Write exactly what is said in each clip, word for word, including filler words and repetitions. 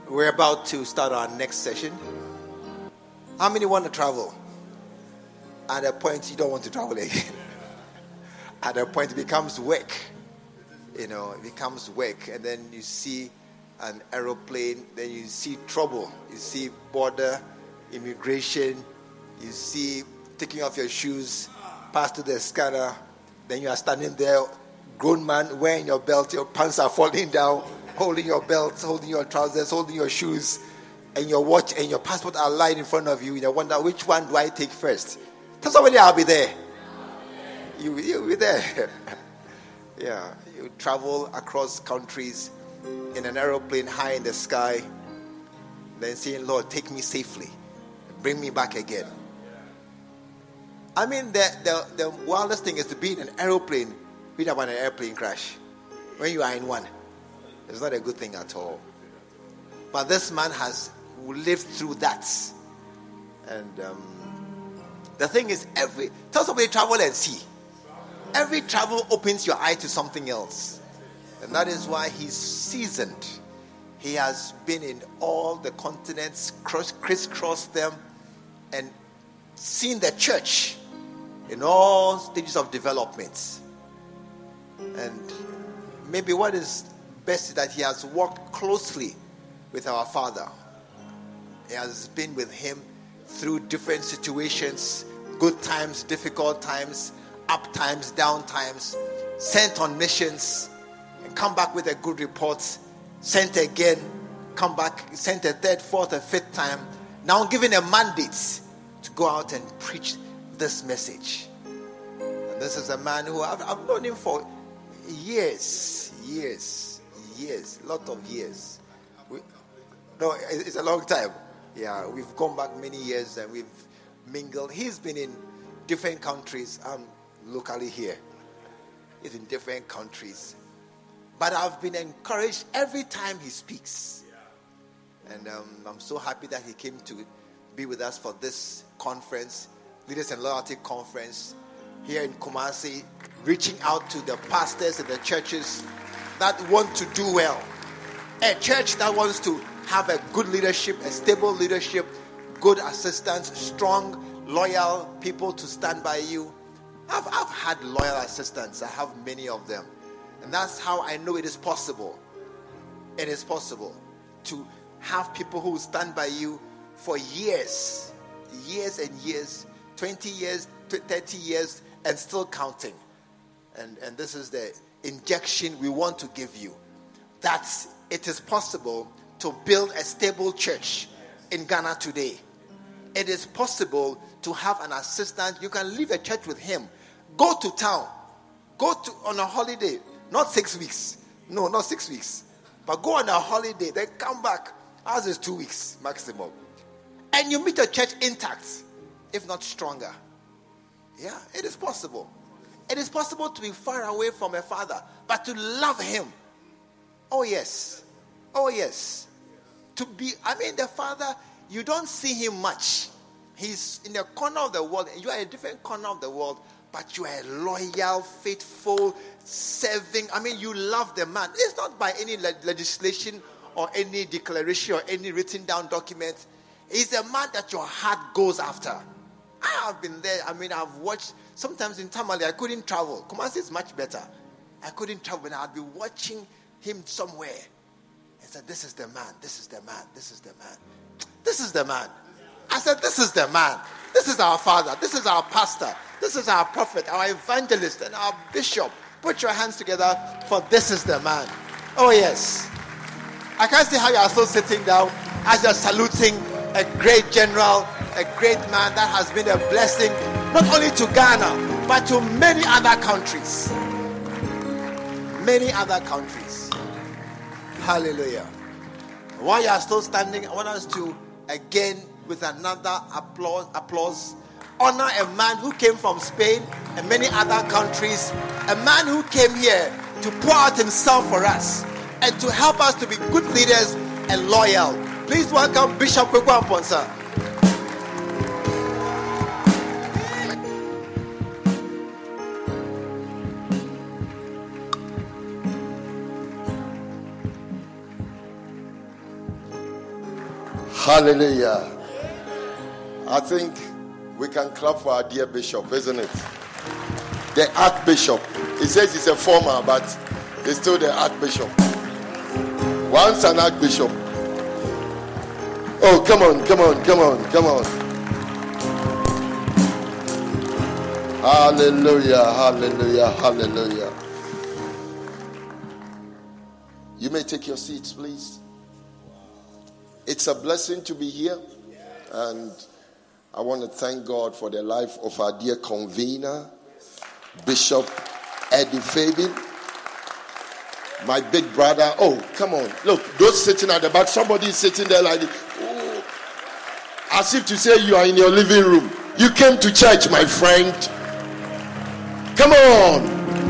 We're about to start our next session. How many want to travel? At a point, you don't want to travel again. At a point, it becomes work. You know, it becomes work. And then you see an aeroplane, then you see trouble. You see border, immigration. You see taking off your shoes, pass to the scanner. Then you are standing there, grown man, wearing your belt. Your pants are falling down, holding your belt, holding your trousers, holding your shoes. And your watch and your passport are lying in front of you. You wonder, which one do I take first? Tell somebody I'll be there. You, you'll be there. Yeah, you travel across countries in an aeroplane high in the sky, then saying, Lord, take me safely. Bring me back again. I mean, the, the, the wildest thing is to be in an aeroplane without an airplane crash. When you are in one, it's not a good thing at all. But this man has lived through that. And um, the thing is, every tell somebody travel and see. Every travel opens your eye to something else. And that is why he's seasoned. He has been in all the continents, cross, crisscrossed them, and seen the church in all stages of development. And maybe what is best is that he has walked closely with our Father. He has been with him through different situations, good times, difficult times, up times, down times, sent on missions, and come back with a good report, sent again, come back, sent a third, fourth, and fifth time, now given a mandate to go out and preach this message. And this is a man who I've, I've known him for years, years, years, a lot of years. We, no, it's a long time. Yeah, we've gone back many years and we've mingled. He's been in different countries. I'm locally here. He's in different countries. But I've been encouraged every time he speaks. And um, I'm so happy that he came to be with us for this conference, Leaders and Loyalty Conference, here in Kumasi, reaching out to the pastors and the churches that want to do well. A church that wants to have a good leadership, a stable leadership, good assistants, strong, loyal people to stand by you. I've, I've had loyal assistants. I have many of them. And that's how I know it is possible. It is possible to have people who stand by you for years, years and years, twenty years, thirty years, and still counting. And, and this is the injection we want to give you. That it is possible to build a stable church in Ghana today. It is possible to have an assistant. You can leave a church with him. Go to town. Go to on a holiday. Not six weeks. No, not six weeks. But go on a holiday. Then come back. Ours is two weeks maximum. And you meet a church intact, if not stronger. Yeah, it is possible. It is possible to be far away from a father, but to love him. Oh, yes. Oh, yes. To be, I mean, the Father, you don't see him much. He's in a corner of the world. You are in a different corner of the world, but you are loyal, faithful, serving. I mean, you love the man. It's not by any le- legislation or any declaration or any written down document. He's a man that your heart goes after. I have been there. I mean, I've watched. Sometimes in Tamale, I couldn't travel. Kumasi is much better. I couldn't travel, and I'd be watching him somewhere. I said, this is the man, this is the man, this is the man. This is the man. I said, this is the man. This is our father. This is our pastor. This is our prophet, our evangelist, and our bishop. Put your hands together for this is the man. Oh, yes. I can't see how you are still sitting down as you're saluting a great general, a great man that has been a blessing, not only to Ghana, but to many other countries. Many other countries. Hallelujah. While you are still standing, I want us to again, with another applause, applause, honor a man who came from Spain and many other countries, a man who came here to pour out himself for us and to help us to be good leaders and loyal. Please welcome Bishop Kweku Amponsah. Hallelujah. I think we can clap for our dear bishop, isn't it? The Archbishop. He says he's a former, but he's still the Archbishop. Once an Archbishop. Oh, come on, come on, come on, come on. Hallelujah, hallelujah, hallelujah. You may take your seats, please. It's a blessing to be here. And I want to thank God for the life of our dear convener, Bishop Eddie Fabian. My big brother. Oh, come on. Look, those sitting at the back, somebody is sitting there like this. Oh, as if to say you are in your living room. You came to church, my friend. Come on.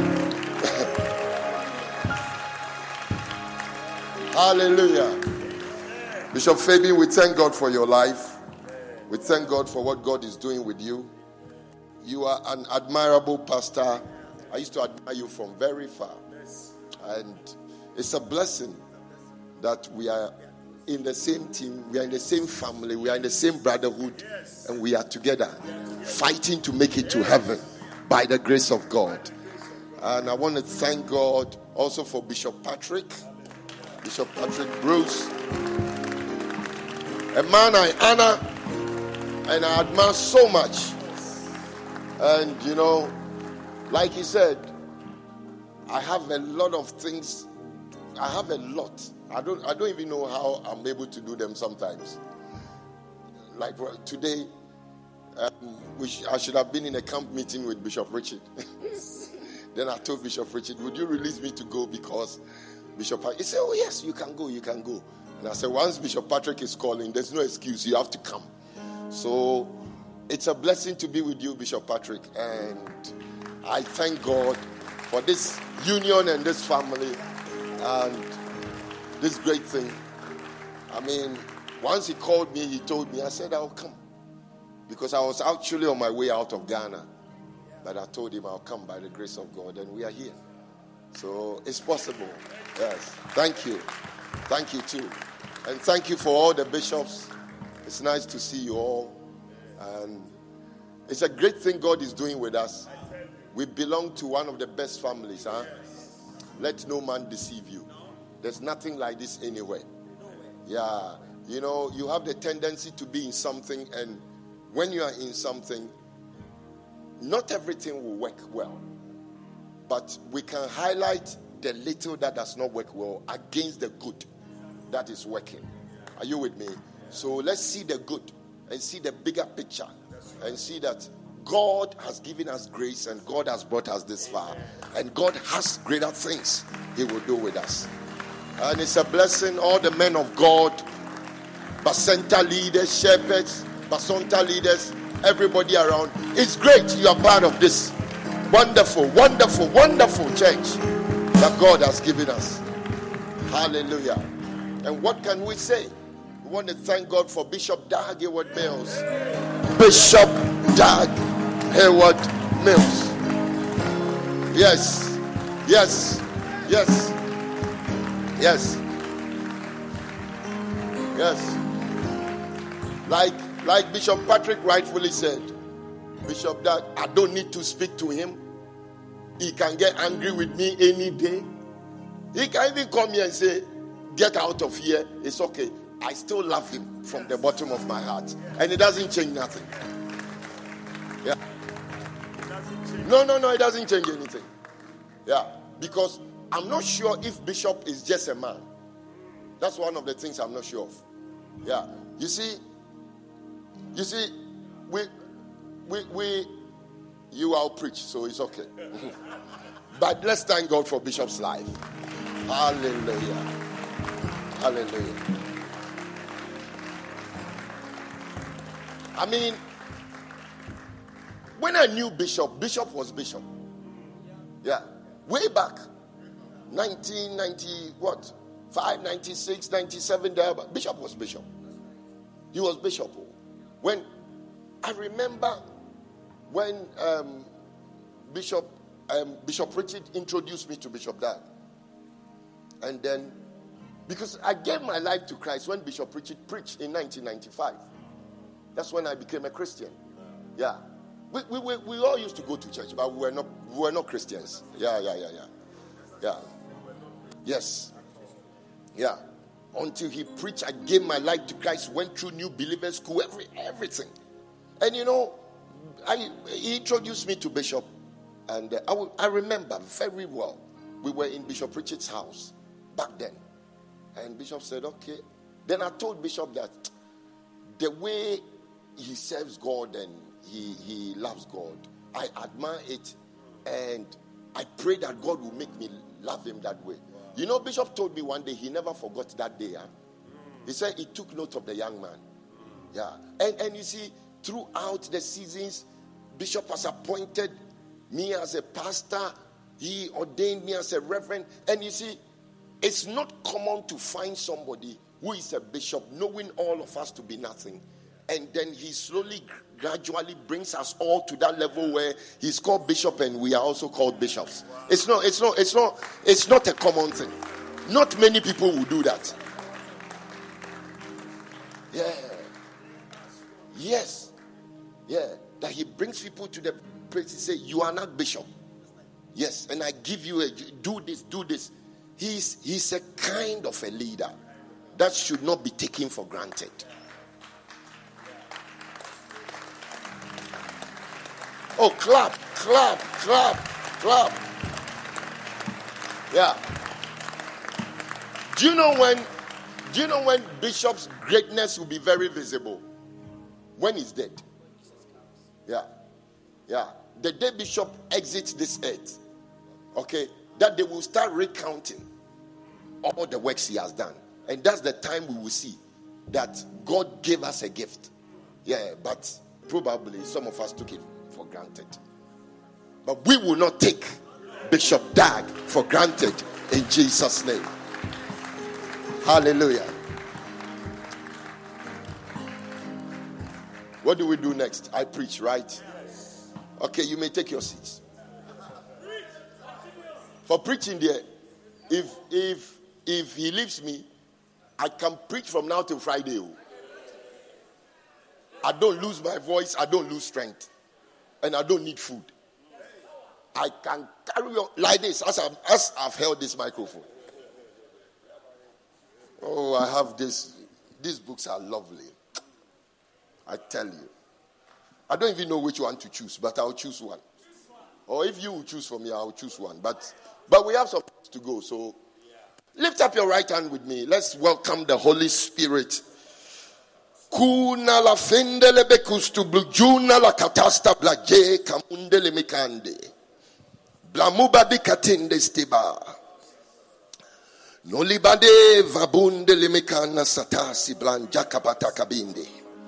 Hallelujah. Bishop Fabian, we thank God for your life. We thank God for what God is doing with you. You are an admirable pastor. I used to admire you from very far. And it's a blessing that we are in the same team, we are in the same family, we are in the same brotherhood, and we are together fighting to make it to heaven by the grace of God. And I want to thank God also for Bishop Patrick, Bishop Patrick Bruce, a man I honor and I admire so much. And you know, like he said, I have a lot of things. I have a lot. I don't I don't even know how I'm able to do them sometimes. Like today, um, we sh- I should have been in a camp meeting with Bishop Richard. Then I told Bishop Richard, would you release me to go because Bishop Patrick? He said, oh yes, you can go, you can go. And I said, once Bishop Patrick is calling, there's no excuse, you have to come. So it's a blessing to be with you, Bishop Patrick. And I thank God for this union and this family and this great thing. I mean, once he called me, he told me, I said, I'll come. Because I was actually on my way out of Ghana. But I told him I'll come by the grace of God, and we are here. So it's possible. Yes. Thank you. Thank you too. And thank you for all the bishops. It's nice to see you all. And it's a great thing God is doing with us. We belong to one of the best families, huh? Let no man deceive you. There's nothing like this anywhere. Yeah. You know, you have the tendency to be in something, and when you are in something, not everything will work well. But we can highlight the little that does not work well against the good that is working. Are you with me? So let's see the good and see the bigger picture and see that God has given us grace and God has brought us this far. And God has greater things He will do with us. And it's a blessing, all the men of God, Basenta leaders, shepherds, Basonta leaders, everybody around. It's great you are part of this wonderful, wonderful, wonderful church that God has given us. Hallelujah. And what can we say? We want to thank God for Bishop Dag Heward Mills. Bishop Dag Heward Mills. Yes. Yes. Yes. Yes. Yes. Like, like Bishop Patrick rightfully said, Bishop Dag, I don't need to speak to him. He can get angry with me any day. He can even come here and say, get out of here. It's okay. I still love him from the bottom of my heart. And it doesn't change nothing. Yeah. No, no, no, it doesn't change anything. Yeah. Because I'm not sure if Bishop is just a man. That's one of the things I'm not sure of. Yeah. You see, you see, we, we, we, you will preach, so it's okay. But let's thank God for Bishop's life. Hallelujah. Hallelujah. I mean, when I knew Bishop, Bishop was Bishop. Yeah. Way back. nineteen ninety, what? five, ninety-six, ninety-seven, there. Bishop was Bishop. He was Bishop. When, I remember when um, Bishop um, Bishop Richard introduced me to Bishop Dag. And then Because I gave my life to Christ when Bishop Pritchett preached in nineteen ninety-five. That's when I became a Christian. Yeah. We, we, we, we all used to go to church, but we were not, we were not Christians. Yeah, yeah, yeah, yeah. Yeah. Yes. Yeah. Until he preached, I gave my life to Christ, went through New Believer School, every, everything. And you know, I, he introduced me to Bishop. And uh, I, will, I remember very well, we were in Bishop Pritchett's house back then. And Bishop said, okay. Then I told Bishop that the way he serves God and he, he loves God, I admire it. And I pray that God will make me love him that way. You know, Bishop told me one day he never forgot that day. Huh? He said he took note of the young man. Yeah. And, and you see, throughout the seasons, Bishop has appointed me as a pastor. He ordained me as a reverend. And you see, it's not common to find somebody who is a bishop knowing all of us to be nothing. And then he slowly, gradually brings us all to that level where he's called bishop and we are also called bishops. Wow. It's not, it's not, it's not, it's not a common thing. Not many people will do that. Yeah. Yes. Yeah. That he brings people to the place and say, you are not bishop. Yes. And I give you a, do this, do this. He's, he's a kind of a leader that should not be taken for granted. Oh, clap, clap, clap, clap. Yeah. Do you know when, do you know when Bishop's greatness will be very visible? When he's dead. Yeah. Yeah. The day Bishop exits this earth, okay, that they will start recounting all the works he has done. And that's the time we will see that God gave us a gift. Yeah, but probably some of us took it for granted. But we will not take Bishop Dag for granted in Jesus' name. Hallelujah. What do we do next? I preach, right? Okay, you may take your seats. For preaching there, if if if he leaves me, I can preach from now till Friday. I don't lose my voice, I don't lose strength. And I don't need food. I can carry on like this as I've, as I've held this microphone. Oh, I have this. These books are lovely. I tell you. I don't even know which one to choose, but I'll choose one. Or if you will choose for me, I'll choose one. But but we have some to go. So lift up your right hand with me. Let's welcome the Holy Spirit. Kuna la fendele bekustu blujuna la katasta blaje kamundele mikande. Blamuba di katinde stiba. Nolibade vabunde limikana satasi blanja kapata kabinde.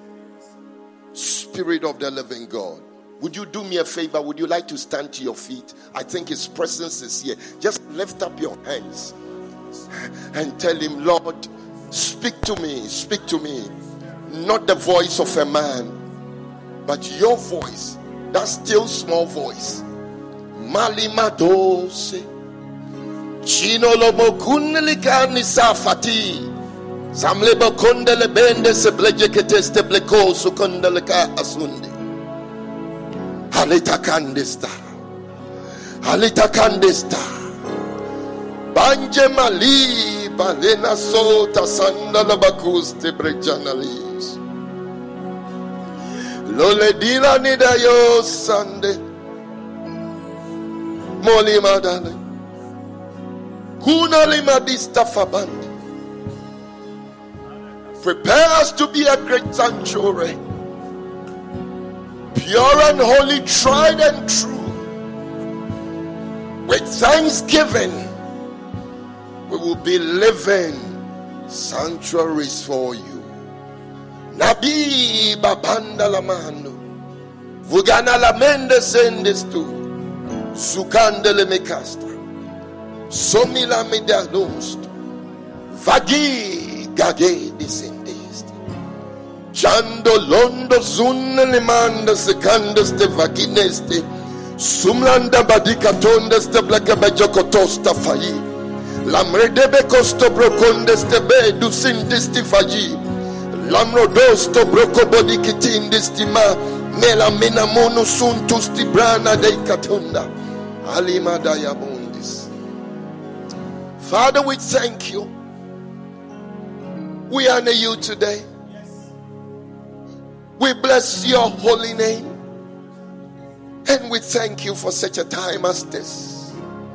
Spirit of the living God, would you do me a favor? Would you like to stand to your feet? I think his presence is here. Just lift up your hands and tell him, Lord, speak to me, speak to me. Not the voice of a man, but your voice, that still small voice. Malimadose Chino lobo kunlikani safati Samlebo kondele bende se blejeketeste bleko sukondeleka asundi. Halita kandesta Halita kandesta Banje mali balena sota sandala bakuste brejanalis Lole dila nidayo sande Moli madale Kuna limadista fabandi. Prepare us to be a great sanctuary, pure and holy, tried and true. With thanksgiving, we will be living sanctuaries for you. Nabi babanda lamano, vugana la mende sendestu, sukandele mekastra, somila medianost, vagi gage descendest. Chando londo zunne le manda secandes de vagineste, sumlanda badika tondes de blaka bajokotosta fai, Lamredebe kosto brokondes tebe dusindis tifaji. Lamrodos to broko body kitindis tima. Mela mina mono suntus tibrana de katunda. Alima dayabundis. Father, we thank you. We honor you today. We bless your holy name. And we thank you for such a time as this.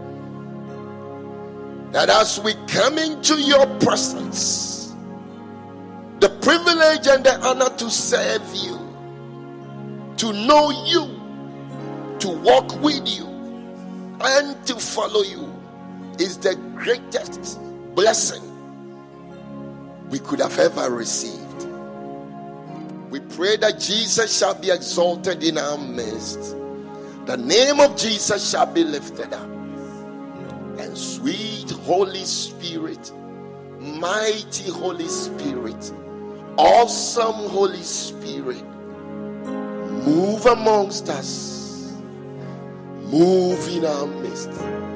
That as we come into your presence, the privilege and the honor to serve you, to know you, to walk with you, and to follow you is the greatest blessing we could have ever received. We pray that Jesus shall be exalted in our midst. The name of Jesus shall be lifted up. And sweet Holy Spirit, mighty Holy Spirit, awesome Holy Spirit, move amongst us. Move in our midst.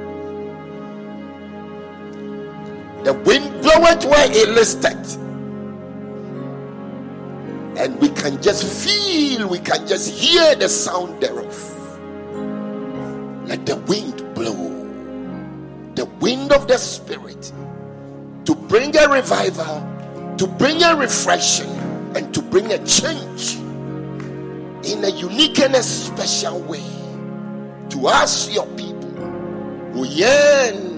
The wind bloweth where it listeth. And we can just feel, we can just hear the sound thereof. Let the wind blow. The wind of the Spirit. To bring a revival, to bring a refreshing, and to bring a change in a unique and a special way to us, your people, who yearn,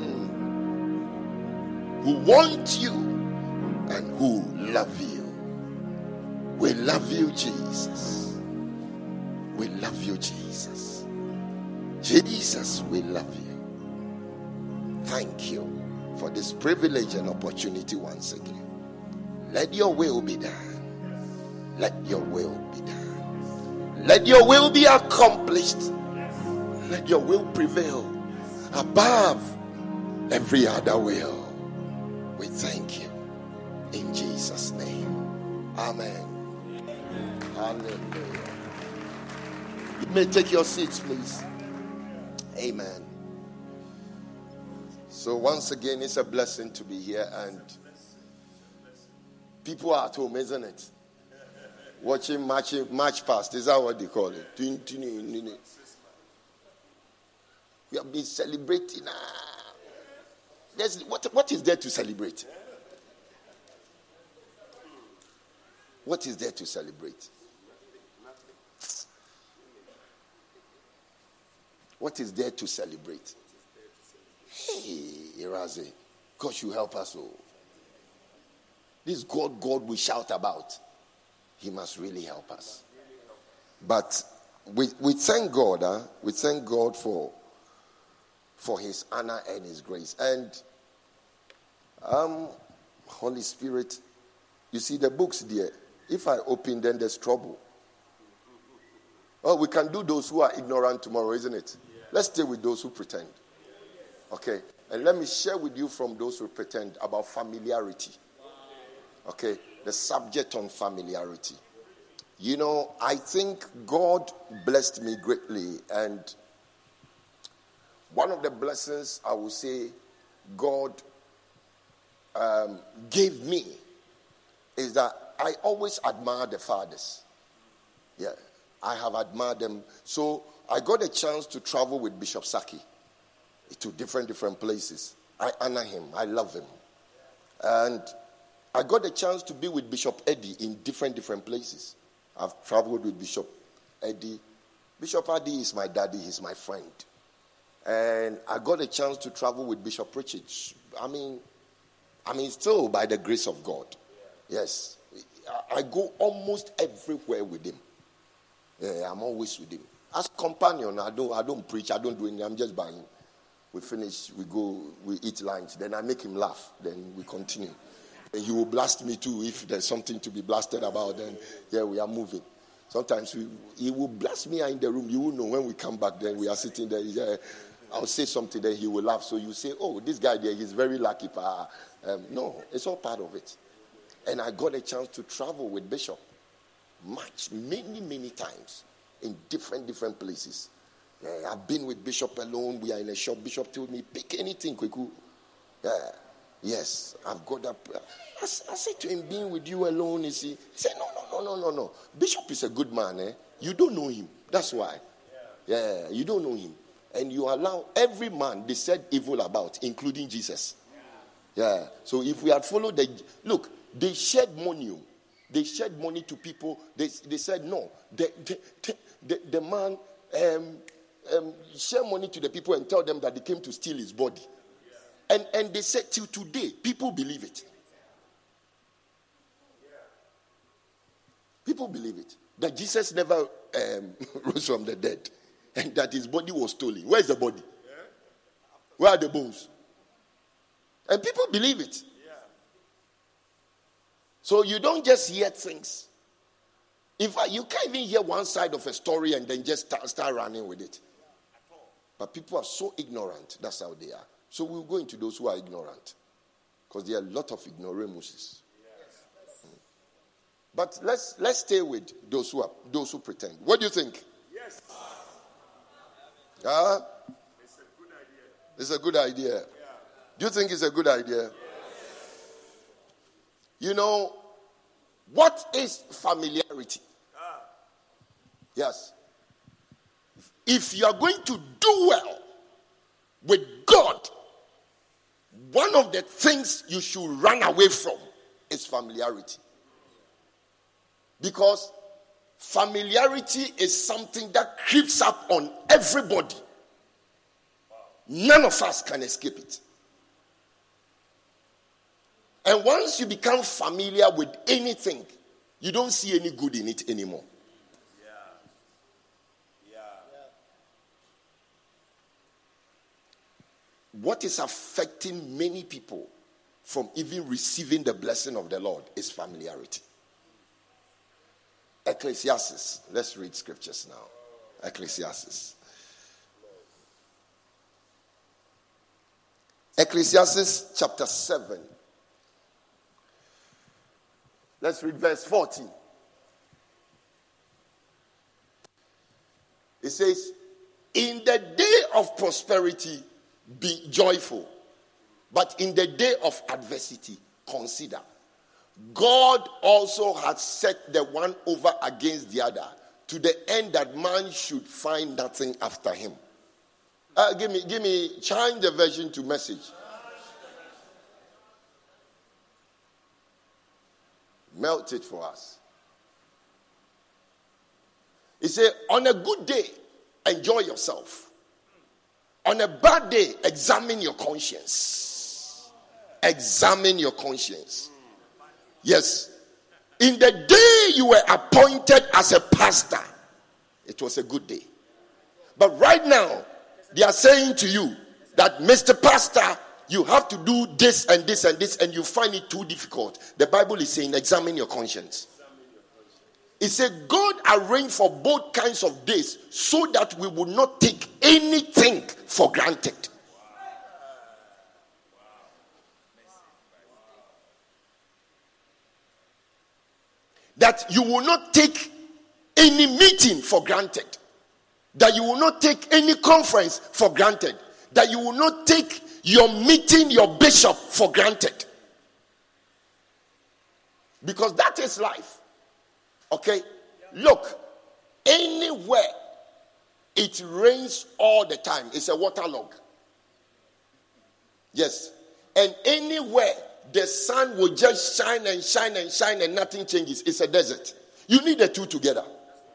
who want you, and who love you. We love you, Jesus. We love you, Jesus. Jesus, we love you. Thank you for this privilege and opportunity once again. Let your will be done. Let your will be done. Let your will be accomplished. Let your will prevail above every other will. We thank you in Jesus' name. Amen. Hallelujah. You may take your seats, please. Amen. So once again, it's a blessing to be here, and people are at home, isn't it? Watching match, match past. Is that what they call it? We have been celebrating. There's, what, what is there to celebrate? What is there to celebrate? What is there to celebrate? Hey, Iraze, God should help us all. This God, God we shout about, He must really help us. But we we thank God, huh? we thank God for for His honor and His grace. And um, Holy Spirit, you see the books there. If I open, then there's trouble. Oh, we can do those who are ignorant tomorrow, isn't it? Let's stay with those who pretend. Okay. And let me share with you from those who pretend about familiarity. Okay. The subject on familiarity. You know, I think God blessed me greatly. And one of the blessings I would say God um, gave me is that I always admire the fathers. Yeah. I have admired them. So I got a chance to travel with Bishop Saki to different, different places. I honor him. I love him. And I got a chance to be with Bishop Eddie in different, different places. I've traveled with Bishop Eddie. Bishop Eddie is my daddy. He's my friend. And I got a chance to travel with Bishop Richard. I mean, I mean, still by the grace of God. Yes. I go almost everywhere with him. Yeah, I'm always with him. As companion, I don't I don't preach, I don't do anything, I'm just by him. We finish, we go, we eat lunch, then I make him laugh, then we continue. And he will blast me too if there's something to be blasted about, then yeah, we are moving. Sometimes we, he will blast me in the room. You will know when we come back, then we are sitting there. Yeah, I'll say something, then he will laugh. So you say, oh, this guy there, he's very lucky. Um, no, it's all part of it. And I got a chance to travel with Bishop much, many, many times in different, different places. Yeah, I've been with Bishop alone. We are in a shop. Bishop told me, pick anything, Kweku. Yeah. Yes, I've got that. I, I said to him, being with you alone, is he? He said, no, no, no, no, no, no. Bishop is a good man, eh? You don't know him. That's why. Yeah, you don't know him. And you allow every man they said evil about, including Jesus. Yeah. So if we had followed the... Look, they shared money. They shared money to people. They, they said, no. The, the, the, the man um, um, share money to the people and tell them that they came to steal his body. And, and they said till today, people believe it. People believe it. That Jesus never um, rose from the dead. And that his body was stolen. Where is the body? Where are the bones? And people believe it. So you don't just hear things. If I, you can't even hear one side of a story and then just start, start running with it. But people are so ignorant. That's how they are. So we'll go into those who are ignorant. Because there are a lot of ignoramuses. Mm. But let's let's stay with those who are those who pretend. What do you think? Yes. Uh, it's a good idea. It's a good idea. Yeah. Do you think it's a good idea? Yes. You know, what is familiarity? Ah. Yes. If you are going to do well with God, one of the things you should run away from is familiarity. Because familiarity is something that creeps up on everybody. None of us can escape it. And once you become familiar with anything, you don't see any good in it anymore. Yeah. Yeah. What is affecting many people from even receiving the blessing of the Lord is familiarity. Ecclesiastes. Let's read scriptures now. Ecclesiastes. Ecclesiastes chapter seven. Let's read verse fourteen. It says, in the day of prosperity, be joyful. But in the day of adversity, consider. God also has set the one over against the other, to the end that man should find nothing after him. Uh, give me, give me, change the version to Message. Melt it for us. He said, on a good day, enjoy yourself. On a bad day, examine your conscience. Examine your conscience. Yes. In the day you were appointed as a pastor, it was a good day. But right now, they are saying to you that, Mister Pastor, you have to do this and this and this, and you find it too difficult. The Bible is saying, examine your conscience. It said, God arranged for both kinds of days so that we would not take anything for granted. That you will not take any meeting for granted. That you will not take any conference for granted. That you will not take your meeting your bishop for granted. Because that is life. Okay? Look, anywhere it rains all the time, it's a waterlog. Yes. And anywhere the sun will just shine and shine and shine and nothing changes, it's a desert. You need the two together.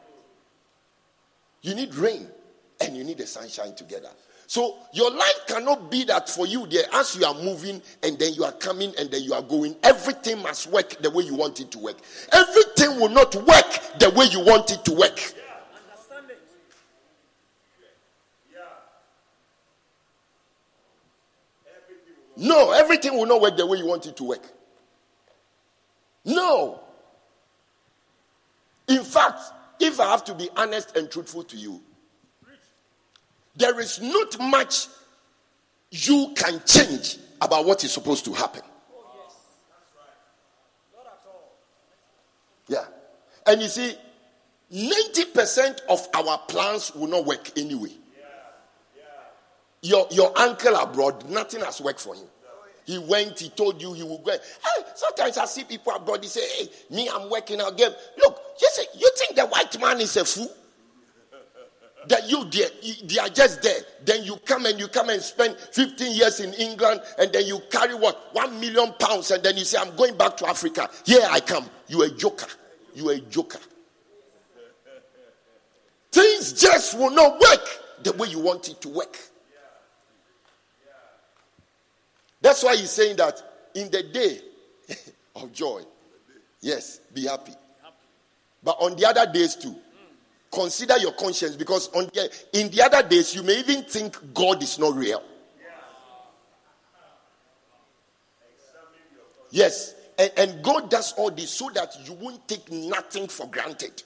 You need rain and you need the sunshine together. So your life cannot be that for you there as you are moving and then you are coming and then you are going. Everything must work the way you want it to work. Everything will not work the way you want it to work. Yeah, understand it. Yeah. Everything no, everything will not work the way you want it to work. No. In fact, if I have to be honest and truthful to you, there is not much you can change about what is supposed to happen. Oh, yes. That's right. Not at all. Yeah. And you see, ninety percent of our plans will not work anyway. Yeah. Yeah. Your, your uncle abroad, nothing has worked for him. He went, he told you he would go. Hey, sometimes I see people abroad, they say, hey, me, I'm working out game. Look, you, say, you think the white man is a fool? That you, they, they are just there. Then you come and you come and spend fifteen years in England, and then you carry what? One million pounds, and then you say, I'm going back to Africa. Here I come. You a joker. You a joker. Things just will not work the way you want it to work. That's why he's saying that in the day of joy, yes, be happy. But on the other days too, consider your conscience, because on the, in the other days you may even think God is not real. Yes, and, and God does all this so that you won't take nothing for granted.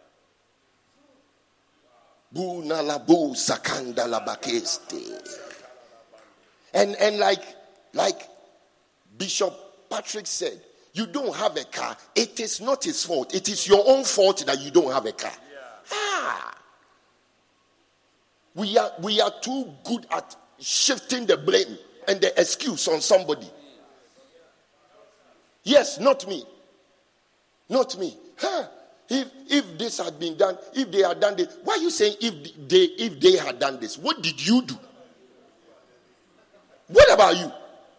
And and like like Bishop Patrick said, you don't have a car. It is not his fault. It is your own fault that you don't have a car. Yeah. Ah. We are we are too good at shifting the blame and the excuse on somebody. Yes, not me. Not me. Huh. If if this had been done, if they had done this, why are you saying if they if they had done this? What did you do? What about you?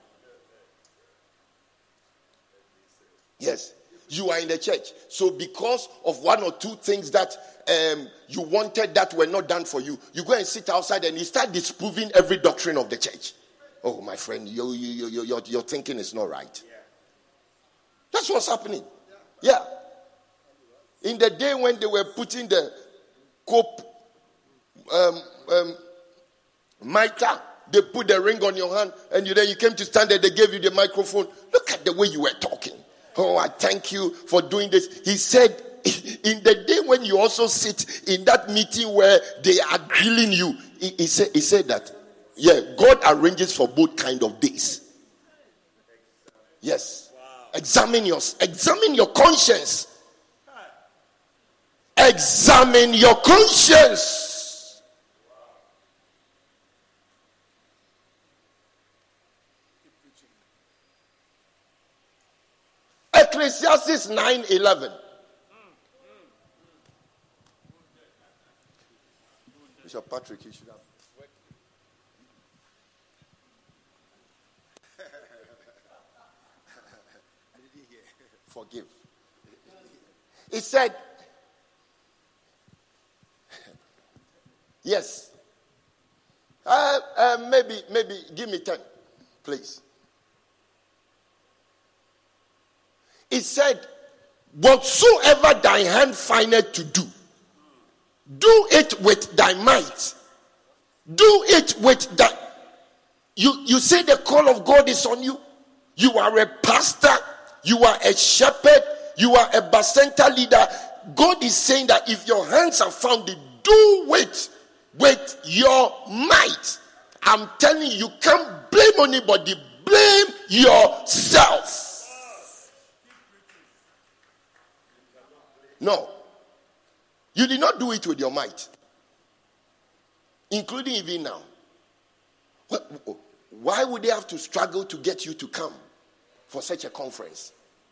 Yes, you are in the church. So because of one or two things that um, you wanted that were not done for you, you go and sit outside and you start disproving every doctrine of the church. Oh, my friend, you, you, you, your, your thinking is not right. That's what's happening. Yeah. In the day when they were putting the cope um, um, mitre, they put the ring on your hand, and you, then you came to stand there, they gave you the microphone. Look at the way you were talking. Oh, I thank you for doing this. He said, in the day when you also sit in that meeting where they are grilling you, he, he, said, he said that, yeah, God arranges for both kind of days. Yes. Wow. Examine your, examine your conscience. Examine your conscience. Ecclesiastes nine eleven. Bishop Patrick, you should have. Forgive. He said, yes. Uh, uh, maybe, maybe, give me ten, please. He said, whatsoever thy hand findeth to do, do it with thy might. Do it with thy... You, you say the call of God is on you. You are a pastor. You are a shepherd. You are a bacenta leader. God is saying that if your hands are found, do it with your might. I'm telling you, you can't blame anybody. Blame yourself. No. You did not do it with your might. Including even now. Why would they have to struggle to get you to come for such a conference?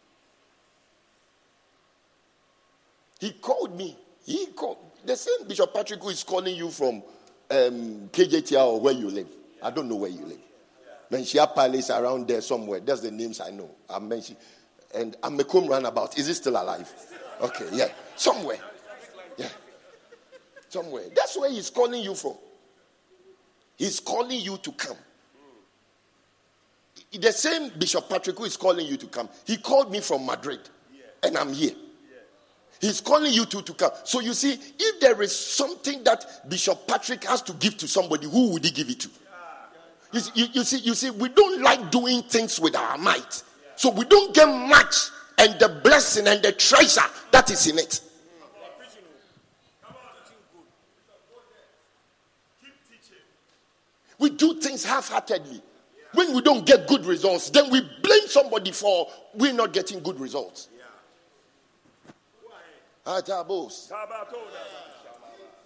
He called me. He called. The same Bishop Patrick who is calling you from um, K J T R or where you live. I don't know where you live. Menchia Palace around there somewhere. That's the names I know. I'm mentioning. And Amekom Runabout. Is he still alive? Okay, yeah. Somewhere. Yeah. Somewhere. That's where he's calling you from. He's calling you to come. The same Bishop Patrick who is calling you to come. He called me from Madrid. And I'm here. He's calling you to, to come. So you see, if there is something that Bishop Patrick has to give to somebody, who would he give it to? You, you, you see, you see, we don't like doing things with our might. So we don't get much and the blessing and the treasure that is in it. We do things half-heartedly. When we don't get good results, then we blame somebody for we're not getting good results.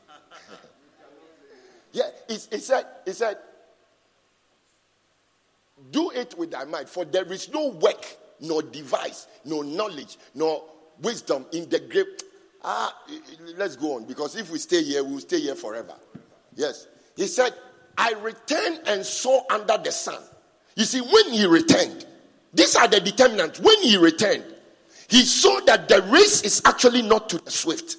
Yeah, he, he said, he said, Do it with thy might, for there is no work, nor device, nor knowledge, nor wisdom in the grave. Ah, let's go on, because if we stay here, we will stay here forever. Yes. He said, I returned and saw under the sun. You see, when he returned, these are the determinants. When he returned, he saw that the race is actually not to the swift.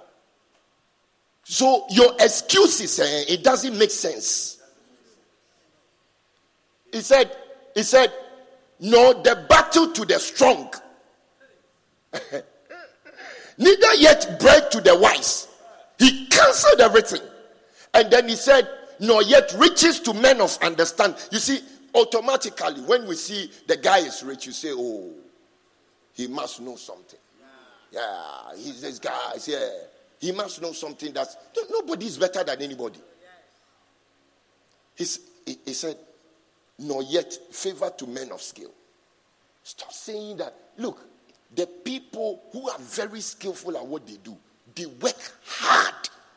So your excuses, eh, it doesn't make sense. He said, he said, no, the battle to the strong. Neither yet bread to the wise. He cancelled everything. And then he said, nor yet riches to men of understand. You see, automatically, when we see the guy is rich, you say, oh, he must know something. Yeah, he's this guy. Yeah, he must know something that's, nobody is better than anybody. He's, he, he said, nor yet favor to men of skill. Stop saying that. Look, the people who are very skillful at what they do, they work hard.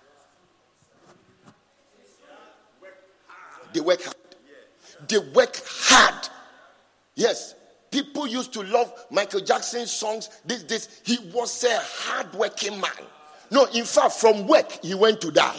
They work hard. They work hard. Yes. People used to love Michael Jackson's songs. This, this. He was a hard-working man. No, in fact, from work, he went to die.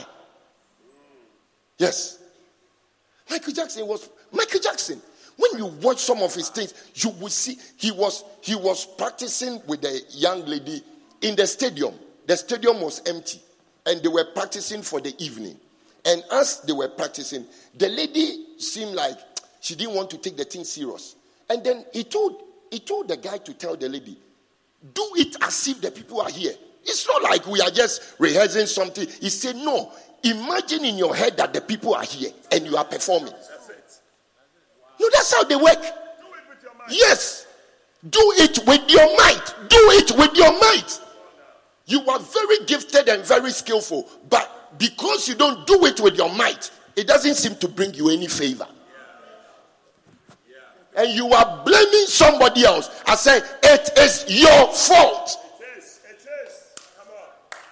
Yes. Michael Jackson was, Michael Jackson. When you watch some of his things, you will see he was, he was practicing with a young lady in the stadium. The stadium was empty. And they were practicing for the evening. And as they were practicing, the lady seemed like she didn't want to take the thing serious. And then he told he told the guy to tell the lady, do it as if the people are here. It's not like we are just rehearsing something. He said, no, imagine in your head that the people are here and you are performing. That's it. No, that's how they work. Do it with your might. Yes. Do it with your might. Do it with your might. You are very gifted and very skillful, but because you don't do it with your might, it doesn't seem to bring you any favor. Yeah. Yeah. And you are blaming somebody else. I say, it is your fault. It is. It is. Come on.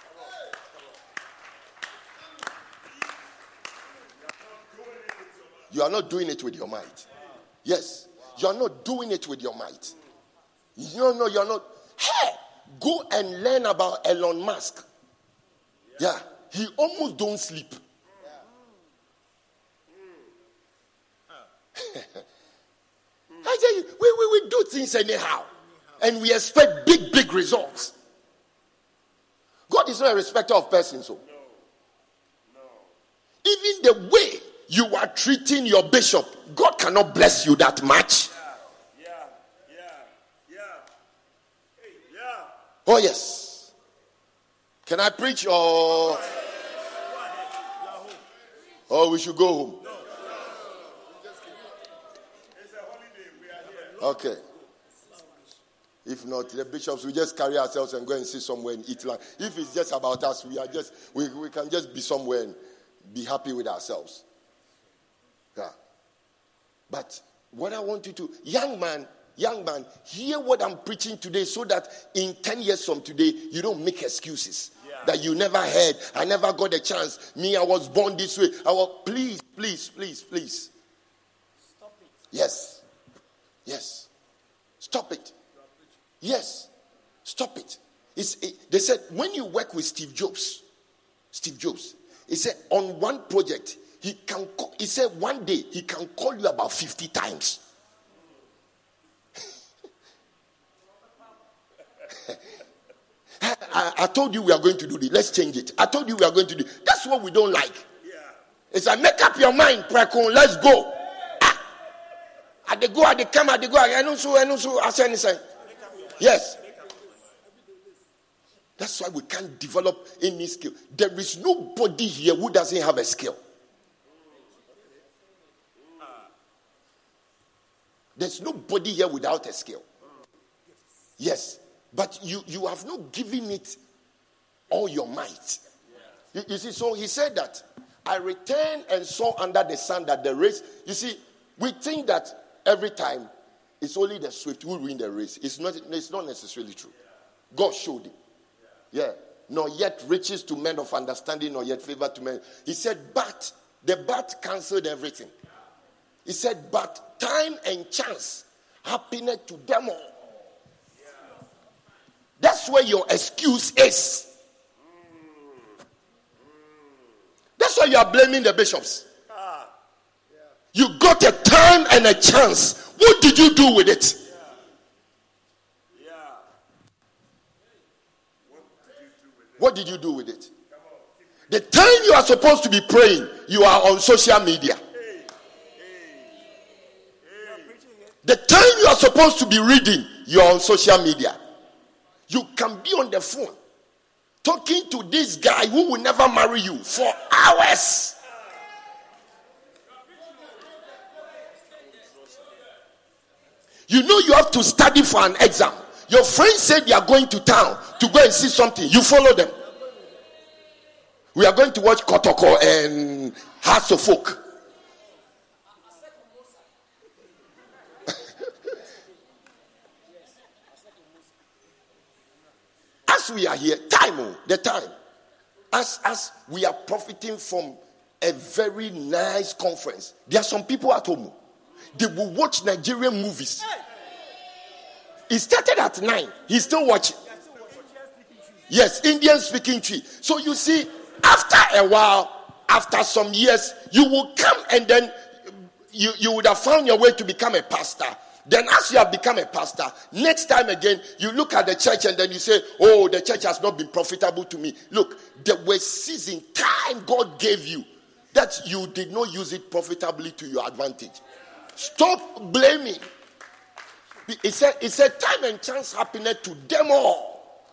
Come on. You are not doing it with your might. Yes. You are not doing it with your might. No, no, you are not. Hey, go and learn about Elon Musk. Yeah. He almost don't sleep. I tell you, we, we, we do things anyhow. And we expect big, big results. God is not a respecter of persons. So. No. No. Even the way you are treating your bishop, God cannot bless you that much. Yeah. Yeah. Yeah. Yeah. Yeah. Oh, yes. Can I preach or... Oh, we should go home. No. It's a holiday. We are here. Okay. If not, the bishops, we just carry ourselves and go and sit somewhere and eat lunch. If it's just about us, we are just we, we can just be somewhere and be happy with ourselves. Yeah. But what I want you to, young man, young man, hear what I'm preaching today so that in ten years from today, you don't make excuses. That you never heard. I never got a chance. Me, I was born this way. I was, please, please, please, please. Stop it. Yes. Yes. Stop it. Yes. Stop it. It's, it. They said, when you work with Steve Jobs, Steve Jobs, he said, on one project, he can call, he said one day, he can call you about fifty times. I, I told you we are going to do this. Let's change it. I told you we are going to do it. That's what we don't like. Yeah. It's like, make up your mind, Prekon. Let's go. Ah. At the go, at the come, at the go. I know so, I know so. I say anything. Yes. That's why we can't develop any skill. There is nobody here who doesn't have a skill. There's nobody here without a skill. Yes. But you, you have not given it all your might. You, you see, so he said that, I returned and saw under the sun that the race, you see, we think that every time it's only the swift who win the race. It's not, it's not necessarily true. God showed it. Yeah. Nor yet riches to men of understanding, nor yet favor to men. He said, but, the but cancelled everything. He said, but time and chance happened to them all. That's where your excuse is. That's why you are blaming the bishops. You got a time and a chance. What did you do with it? What did you do with it? The time you are supposed to be praying, you are on social media. The time you are supposed to be reading, you are on social media. You can be on the phone talking to this guy who will never marry you for hours. You know you have to study for an exam. Your friends said they are going to town to go and see something. You follow them. We are going to watch Kotoko and Hearts of Folk. As we are here, time, oh, the time. As, as we are profiting from a very nice conference, there are some people at home. They will watch Nigerian movies. He started at nine. He's still watching. Yes, Indian speaking tree. So you see, after a while, after some years, you will come and then you, you would have found your way to become a pastor. Then as you have become a pastor, next time again, you look at the church and then you say, oh, the church has not been profitable to me. Look, there were season time God gave you that you did not use it profitably to your advantage. Stop blaming. It said, it said time and chance happened to them all.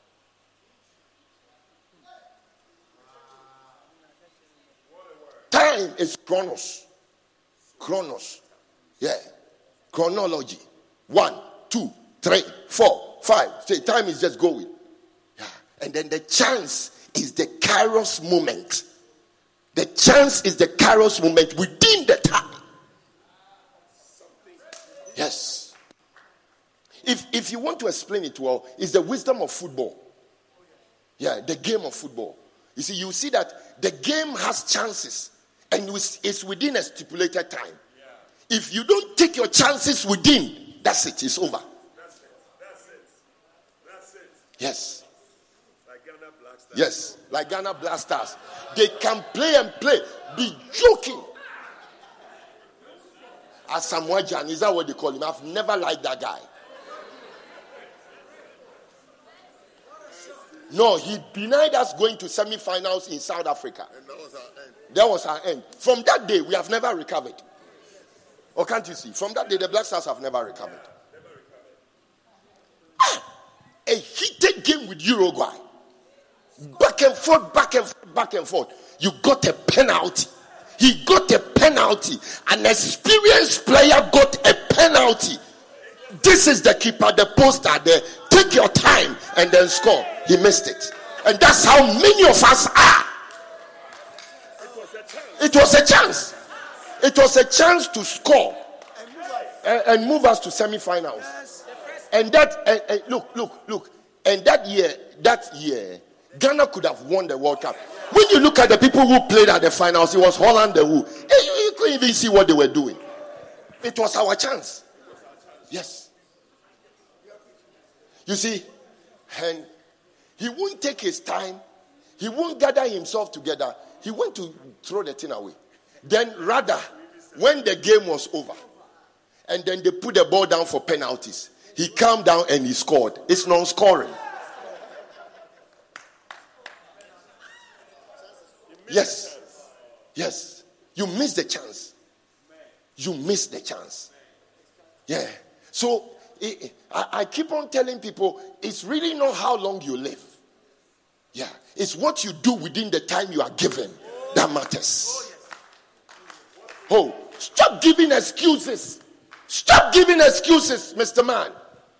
Time is chronos. Chronos. Yeah. Chronology. One, two, three, four, five. Say time is just going. Yeah. And then the chance is the kairos moment. The chance is the kairos moment within the time. Yes. If if you want to explain it well, it's the wisdom of football. Yeah, the game of football. You see, you see that the game has chances and it's within a stipulated time. If you don't take your chances within, that's it, it's over. That's it. That's it. That's it. Yes. Like Ghana Black Stars. Yes, like Ghana Black Stars. They can play and play, be joking. Asamoah Gyan, is that what they call him? I've never liked that guy. No, he denied us going to semi-finals in South Africa. And that was our end. That was our end. From that day, we have never recovered. Or can't you see? From that day, the Black Stars have never recovered. Never recovered. Ah, a heated game with Uruguay. Back and forth, back and forth, back and forth. You got a penalty. He got a penalty. An experienced player got a penalty. This is the keeper, the poster there. Take your time and then score. He missed it. And that's how many of us are. It was a chance. It was a chance to score and, and move us to semi-finals. And that, and, and look, look, look. And that year, that year, Ghana could have won the World Cup. When you look at the people who played at the finals, it was Holland the who. You, you couldn't even see what they were doing. It was our chance. Yes. You see, and he won't take his time. He won't gather himself together. He went to throw the thing away. Then rather, when the game was over, and then they put the ball down for penalties, he calmed down and he scored. It's non-scoring. Yes. Yes. You missed the chance. You missed the chance. Yeah. So, it, I, I keep on telling people, it's really not how long you live. Yeah. It's what you do within the time you are given that matters. Oh, stop giving excuses. Stop giving excuses, Mister Man.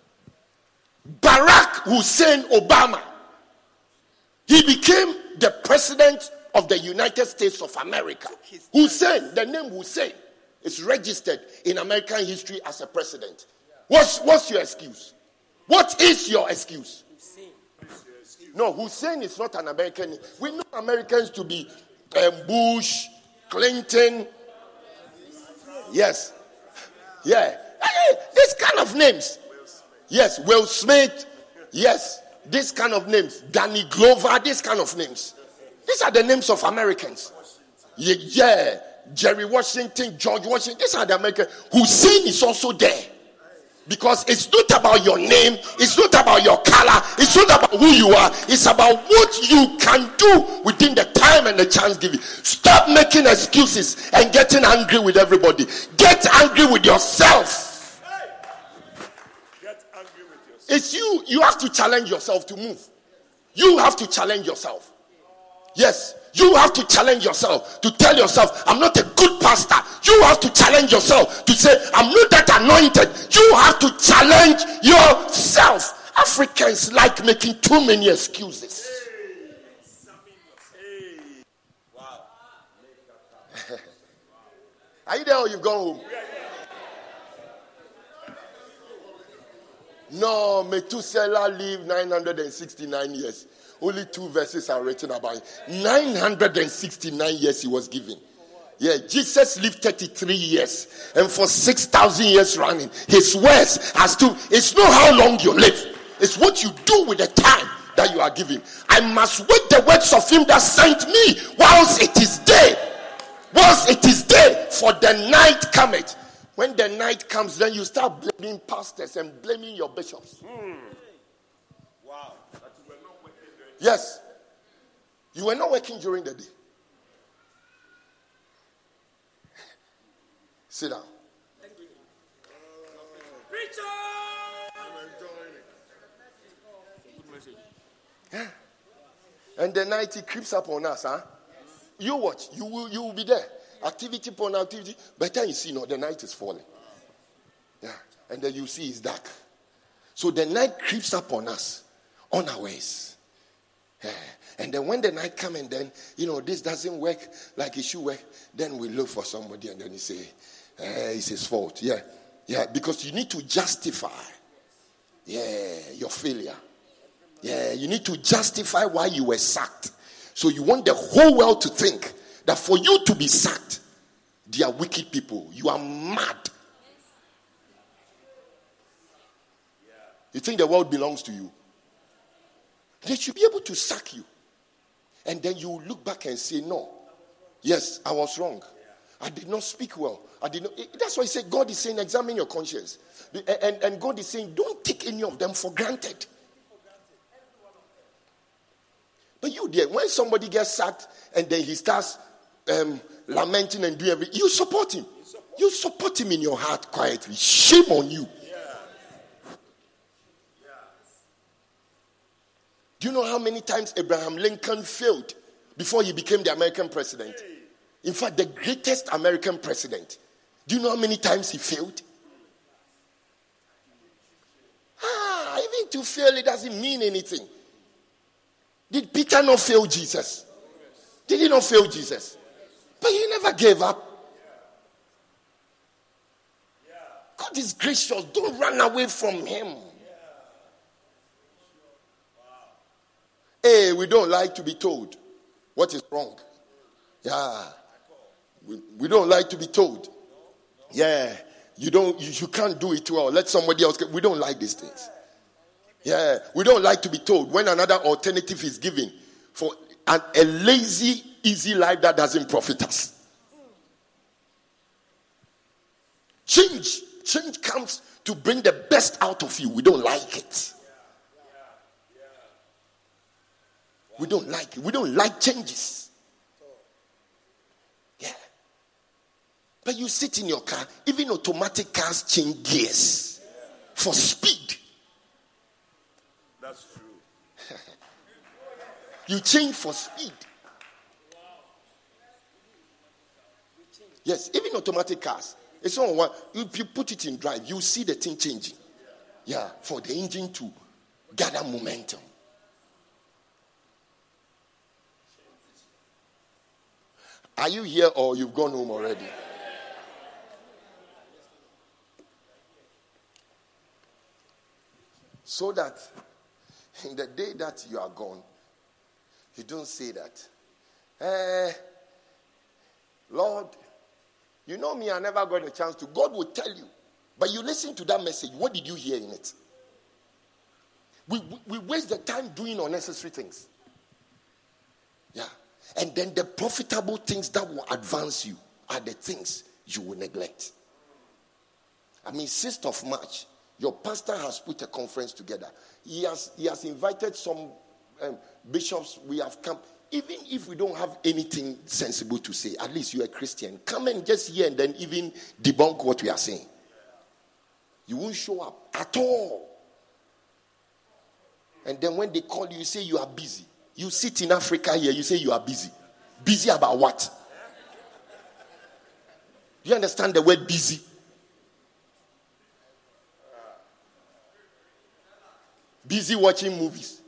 Barack Hussein Obama, he became the president of the United States of America. Hussein, the name Hussein, is registered in American history as a president. What's, what's your excuse? What is your excuse? No, Hussein is not an American. We know Americans to be um, Bush, Clinton. Yes. Yeah. Hey, this kind of names. Yes. Will Smith. Yes. This kind of names. Danny Glover. This kind of names. These are the names of Americans. Yeah. yeah. Jerry Washington, George Washington. These are the Americans. Hussein is also there. Because it's not about your name. It's not about your color. It's not about who you are. It's about what you can do within the time and the chance given. Stop making excuses and getting angry with everybody. Get angry with yourself. Get angry with yourself. It's you. You have to challenge yourself to move. You have to challenge yourself. Yes. You have to challenge yourself to tell yourself, I'm not a good pastor. You have to challenge yourself to say, I'm not that anointed. You have to challenge yourself. Africans like making too many excuses. Wow. Are you there or you've gone home? No, Methuselah lived nine hundred sixty-nine years. Only two verses are written about him. nine hundred sixty-nine years he was given. Yeah, Jesus lived thirty-three years. And for six thousand years running, his words has to, it's not how long you live. It's what you do with the time that you are given. I must wait the words of him that sent me whilst it is day. Whilst it is day, for the night cometh. When the night comes, then you start blaming pastors and blaming your bishops. Mm. Wow. That you were not working during Yes. You were not working during the day. Sit down. Preacher! I'm enjoying it. Good message. Yeah. And the night it creeps up on us, huh? You watch. You will you will be there. Activity upon activity. By the time you see, no, the night is falling. Yeah. And then you see it's dark. So the night creeps up on us unawares. Yeah. And then when the night comes and then, you know, this doesn't work like it should work, then we look for somebody and then you say, eh, it's his fault. Yeah. Yeah. Because you need to justify, yeah, your failure. Yeah. You need to justify why you were sacked. So you want the whole world to think that for you to be sacked, they are wicked people. You are mad. You think the world belongs to you. They should be able to sack you. And then you look back and say, no. Yes, I was wrong. I did not speak well. I did not. That's why he said, God is saying, examine your conscience. And, and God is saying, don't take any of them for granted. But you there, when somebody gets sacked and then he starts um, lamenting and doing everything, you support him. You support him in your heart quietly. Shame on you. Do you know how many times Abraham Lincoln failed before he became the American president? In fact, the greatest American president. Do you know how many times he failed? Ah, even to fail, it doesn't mean anything. Did Peter not fail Jesus? Did he not fail Jesus? But he never gave up. God is gracious. Don't run away from him. Hey, we don't like to be told what is wrong. Yeah. We, we don't like to be told. Yeah. You don't you, you can't do it well. Let somebody else get, we don't like these things. Yeah. We don't like to be told when another alternative is given for an, a lazy, easy life that doesn't profit us. Change. Change comes to bring the best out of you. We don't like it. We don't like it. We don't like changes. Yeah. But you sit in your car, even automatic cars change gears for speed. That's true. You change for speed. Yes, even automatic cars. It's not one. If you put it in drive, you see the thing changing. Yeah, for the engine to gather momentum. Are you here or you've gone home already? So that in the day that you are gone, you don't say that, eh, Lord, You know me, I never got a chance to. God will tell you. But you listen to that message. What did you hear in it? We, we, we waste the time doing unnecessary things. Yeah. And then the profitable things that will advance you are the things you will neglect. I mean, sixth of March, your pastor has put a conference together. He has, he has invited some um, bishops. We have come. Even if we don't have anything sensible to say, at least you're a Christian. Come and just hear and then even debunk what we are saying. You won't show up at all. And then when they call you, you say you are busy. You sit in Africa here, you say you are busy. Busy about what? Do you understand the word busy? Busy watching movies.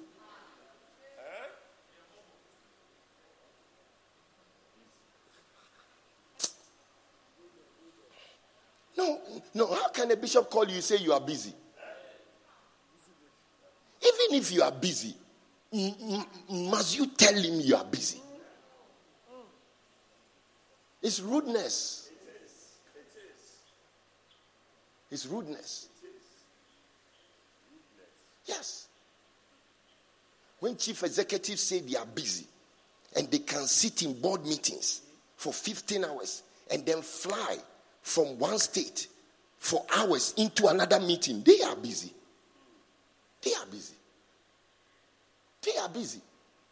No, no. How can a bishop call you and say you are busy? Even if you are busy, m- m- must you tell him you are busy? It's rudeness. It's rudeness. Yes. When chief executives say they are busy and they can sit in board meetings for fifteen hours and then fly from one state for hours into another meeting, they are busy. They are busy. They are busy.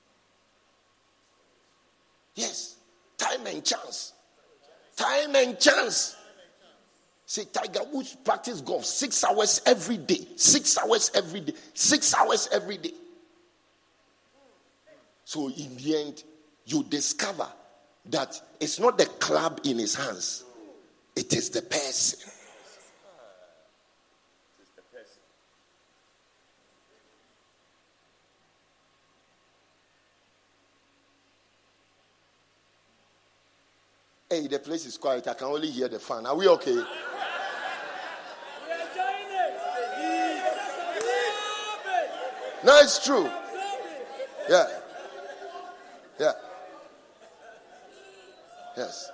Yes. Time and chance. Time and chance. Say Tiger Woods practice golf six hours every day. Six hours every day. Six hours every day. So in the end, you discover that it's not the club in his hands. It is the person. Hey, the place is quiet. I can only hear the fan. Are we okay? We are enjoying it. No, it's true. Yeah. Yeah. Yes.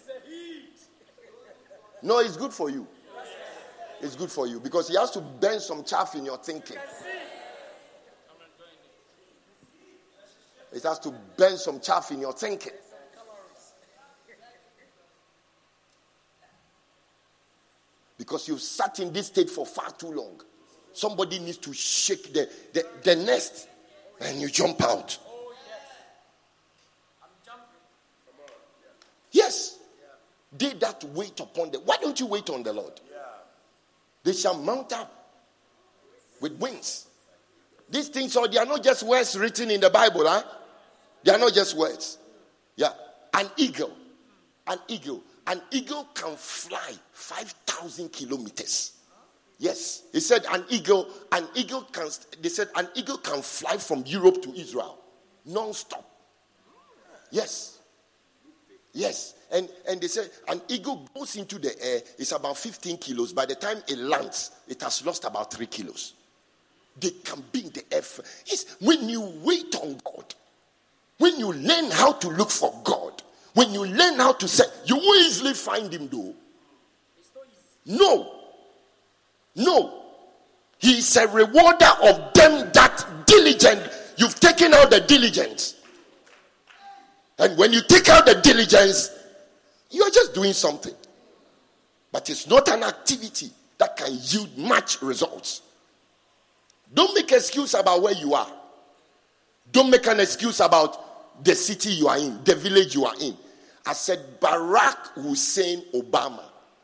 No, it's good for you. It's good for you because he has to burn some chaff in your thinking. It has to burn some chaff in your thinking. Because you've sat in this state for far too long. Somebody needs to shake the, the, the nest and you jump out. Yes. They that wait upon the... Why don't you wait on the Lord? They shall mount up with wings. These things, are, they are not just words written in the Bible. Huh? They are not just words. Yeah. An eagle. An eagle. An eagle can fly five thousand kilometers. Yes. He said an eagle, an eagle can, they said an eagle can fly from Europe to Israel. Non-stop. Yes. Yes. And, and they said an eagle goes into the air, it's about fifteen kilos. By the time it lands, it has lost about three kilos. They can be in the air. Yes. When you wait on God, when you learn how to look for God, when you learn how to say, you will easily find him though. No. No. He is a rewarder of them that diligent. You've taken out the diligence. And when you take out the diligence, you're just doing something. But it's not an activity that can yield much results. Don't make an excuse about where you are. Don't make an excuse about the city you are in, the village you are in. I said Barack Hussein Obama.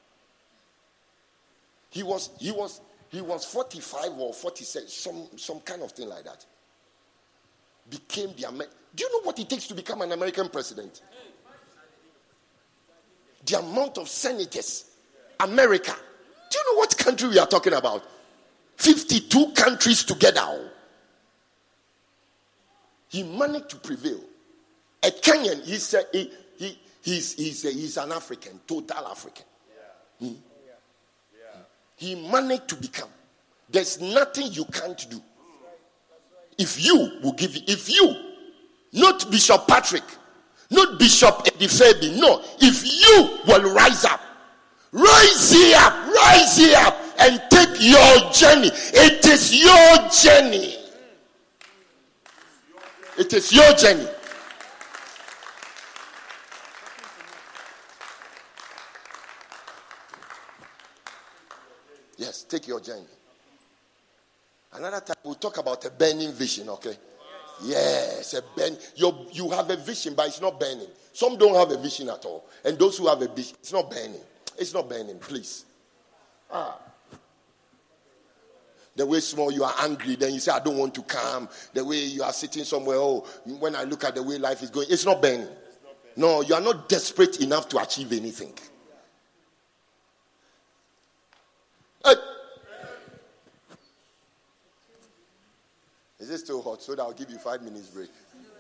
He was he was he was forty-five or forty-six, some some kind of thing like that. Became the Amer- Do you know what it takes to become an American president? The amount of senators. America. Do you know what country we are talking about? fifty-two countries together. He managed to prevail. A Kenyan, he said he, he he's he's, a, he's an African, total African. Yeah. Hmm? Yeah. He managed to become. There's nothing you can't do. If you will give it, if you, not Bishop Patrick, Not Bishop Edifebi. No. If you will rise up, rise ye up, rise ye up, and take your journey. It is your journey. It is your journey. Yes, take your journey. Another time we'll talk about a burning vision, okay? Yes, a burn. You you have a vision, but it's not burning. Some don't have a vision at all, and those who have a vision, it's not burning. It's not burning. Please. Ah. The way small you are angry, then you say, I don't want to come. The way you are sitting somewhere, oh, when I look at the way life is going, it's not burning. No, you are not desperate enough to achieve anything. Hey. Is it still hot? So that I'll give you five minutes break.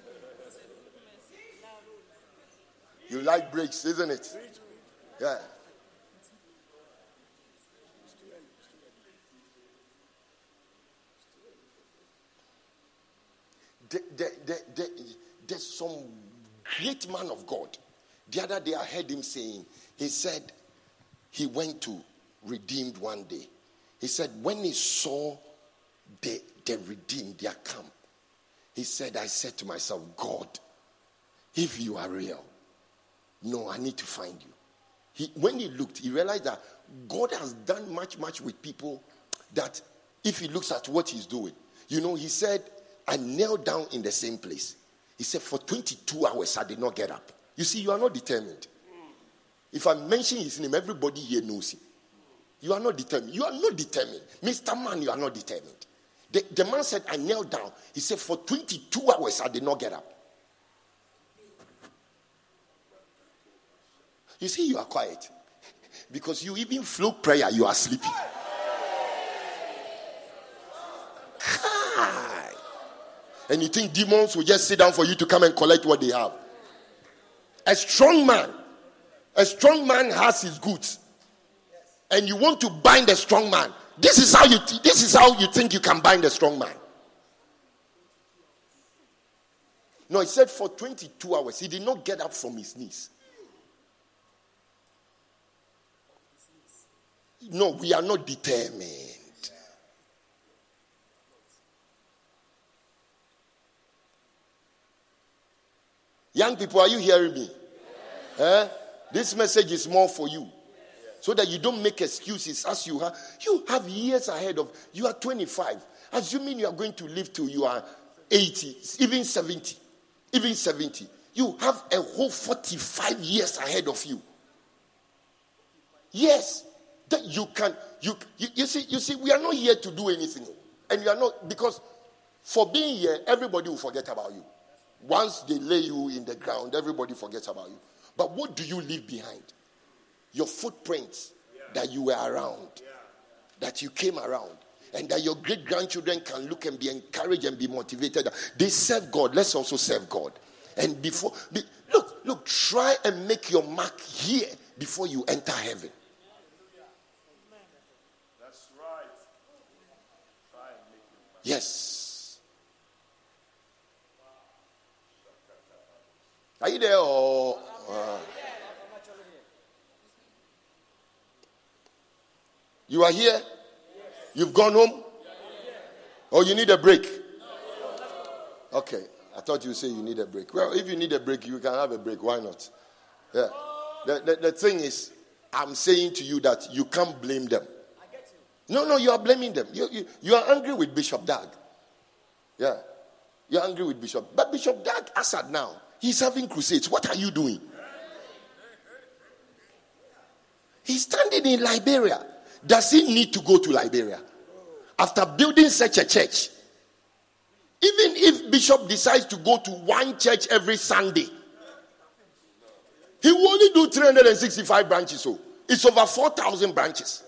You like breaks, isn't it? Yeah. There, there, there, there, there's some great man of God. The other day I heard him saying, he said he went to Redeemed one day. He said when he saw the, the Redeemed, their camp, he said, I said to myself, God, if you are real, no, I need to find you. He, when he looked, he realized that God has done much, much with people that if he looks at what he's doing, you know, he said, I knelt down in the same place. He said, for twenty-two hours, I did not get up. You see, you are not determined. If I mention his name, everybody here knows him. You are not determined. You are not determined. Mister Man, you are not determined. The, the man said, I knelt down. He said, for twenty-two hours, I did not get up. You see, you are quiet. Because you even flow prayer, you are sleeping. Hi. And you think demons will just sit down for you to come and collect what they have. A strong man, a strong man has his goods. And you want to bind a strong man. This is how you th- this is how you think you can bind a strong man. No, he said for twenty-two hours, he did not get up from his knees. No, we are not determined. Young people, are you hearing me? Yes. Eh? This message is more for you. So that you don't make excuses as you have. You have years ahead of, you are twenty-five. Assuming you are going to live till you are eighty, even seventy. Even seventy. You have a whole forty-five years ahead of you. Yes. That you can, you, you, you see, you see, we are not here to do anything. And you are not, because for being here, everybody will forget about you. Once they lay you in the ground, everybody forgets about you. But what do you leave behind? Your footprints yeah. that you were around, yeah. that you came around, and that your great-grandchildren can look and be encouraged and be motivated. They serve God. Let's also serve God. And before, be, look, look, try and make your mark here before you enter heaven. That's right. Try and make your mark. Yes. Are you there or? Uh, you are here? You've gone home? Or you need a break? Okay. I thought you say you need a break. Well, if you need a break, you can have a break. Why not? Yeah. The, the, the thing is, I'm saying to you that you can't blame them. No, no, you are blaming them. You, you, you are angry with Bishop Dag. Yeah. You're angry with Bishop. But Bishop Dag Assad now, he's having crusades. What are you doing? He's standing in Liberia. Does he need to go to Liberia? After building such a church, even if Bishop decides to go to one church every Sunday, he will only do three hundred sixty-five branches. So it's over four thousand branches.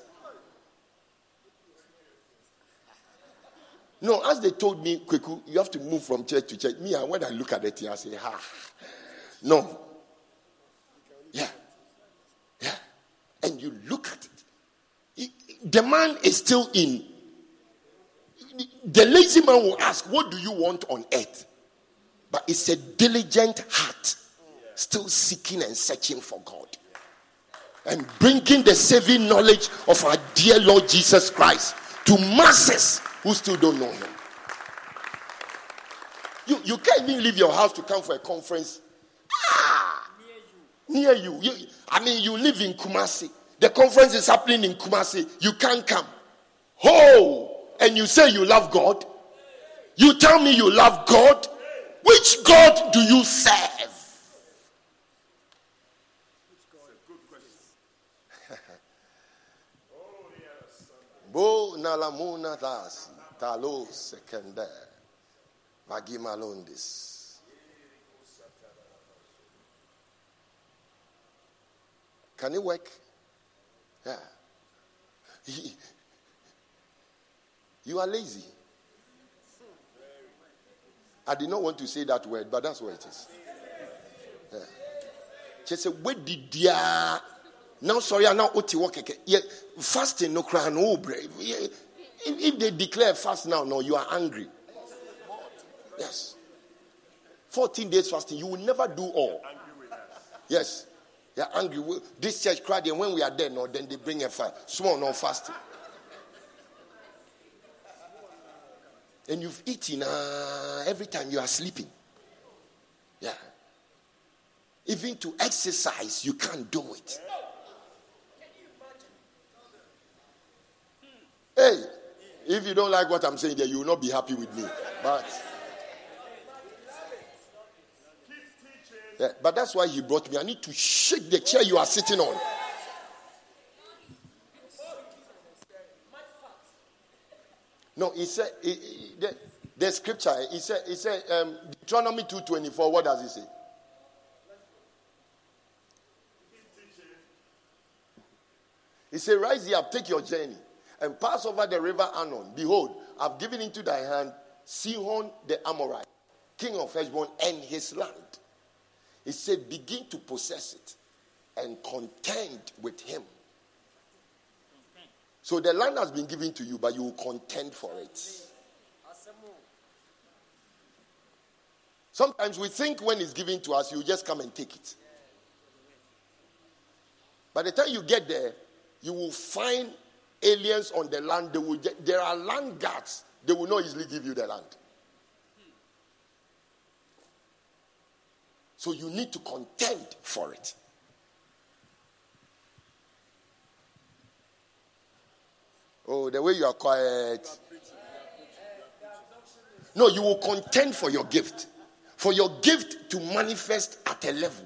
No, as they told me, Kweku, you have to move from church to church. Me, and when I look at it, I say, ha. No. Yeah. Yeah. And you look at it. The man is still in. The lazy man will ask, what do you want on earth? But it's a diligent heart. still seeking and searching for God. And bringing the saving knowledge of our dear Lord Jesus Christ to masses who still don't know him. You, you can't even leave your house to come for a conference. Ah, near you. Near you. you. I mean, you live in Kumasi. The conference is happening in Kumasi. You can't come. Oh, and you say you love God? You tell me you love God? Which God do you serve? Bo nalamuna das talo sekende magimalondis. Can it work? Yeah. You are lazy. I did not want to say that word, but that's what it is. Yeah. She said, "Where did ya?" Now, sorry, I'm not oti work. Fasting no cry no brave. If they declare fast now, no, you are angry. Yes. fourteen days fasting, you will never do all. Yes. They are angry. This church cried, and when we are there, no, then they bring a fast. Small, no fasting. And you've eaten uh, every time you are sleeping. Yeah. Even to exercise, you can't do it. Hey, if you don't like what I'm saying there, you will not be happy with me. But, yeah, but that's why he brought me. I need to shake the chair you are sitting on. No, he said, he, he, the, the scripture, he said, he said um, Deuteronomy two twenty-four, what does he say? He said, rise ye up, take your journey, and pass over the river Arnon. Behold, I've given into thy hand Sihon the Amorite, king of Heshbon, and his land. He said, begin to possess it and contend with him. So the land has been given to you, but you will contend for it. Sometimes we think when it's given to us, you just come and take it. By the time you get there, you will find aliens on the land. They will get, there are land guards. They will not easily give you the land. So you need to contend for it. Oh, the way you are quiet. No, you will contend for your gift. For your gift to manifest at a level.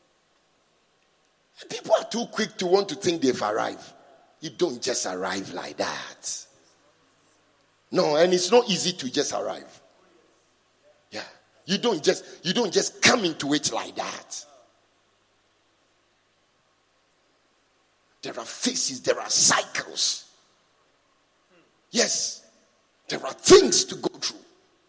People are too quick to want to think they've arrived. You don't just arrive like that. No, and it's not easy to just arrive. Yeah. You don't just you don't just come into it like that. There are phases, there are cycles. Yes. There are things to go through.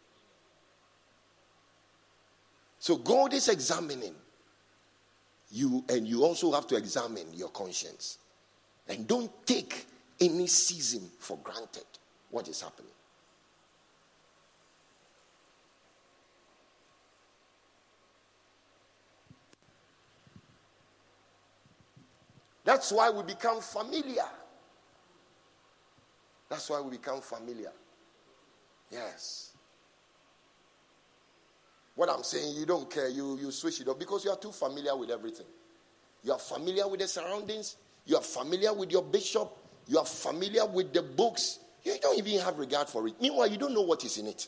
So God is examining you, and you also have to examine your conscience. And don't take any season for granted what is happening. That's why we become familiar. That's why we become familiar. Yes. What I'm saying, you don't care. You, you switch it up because you are too familiar with everything. You are familiar with the surroundings. You are familiar with your bishop. You are familiar with the books. You don't even have regard for it. Meanwhile, you don't know what is in it.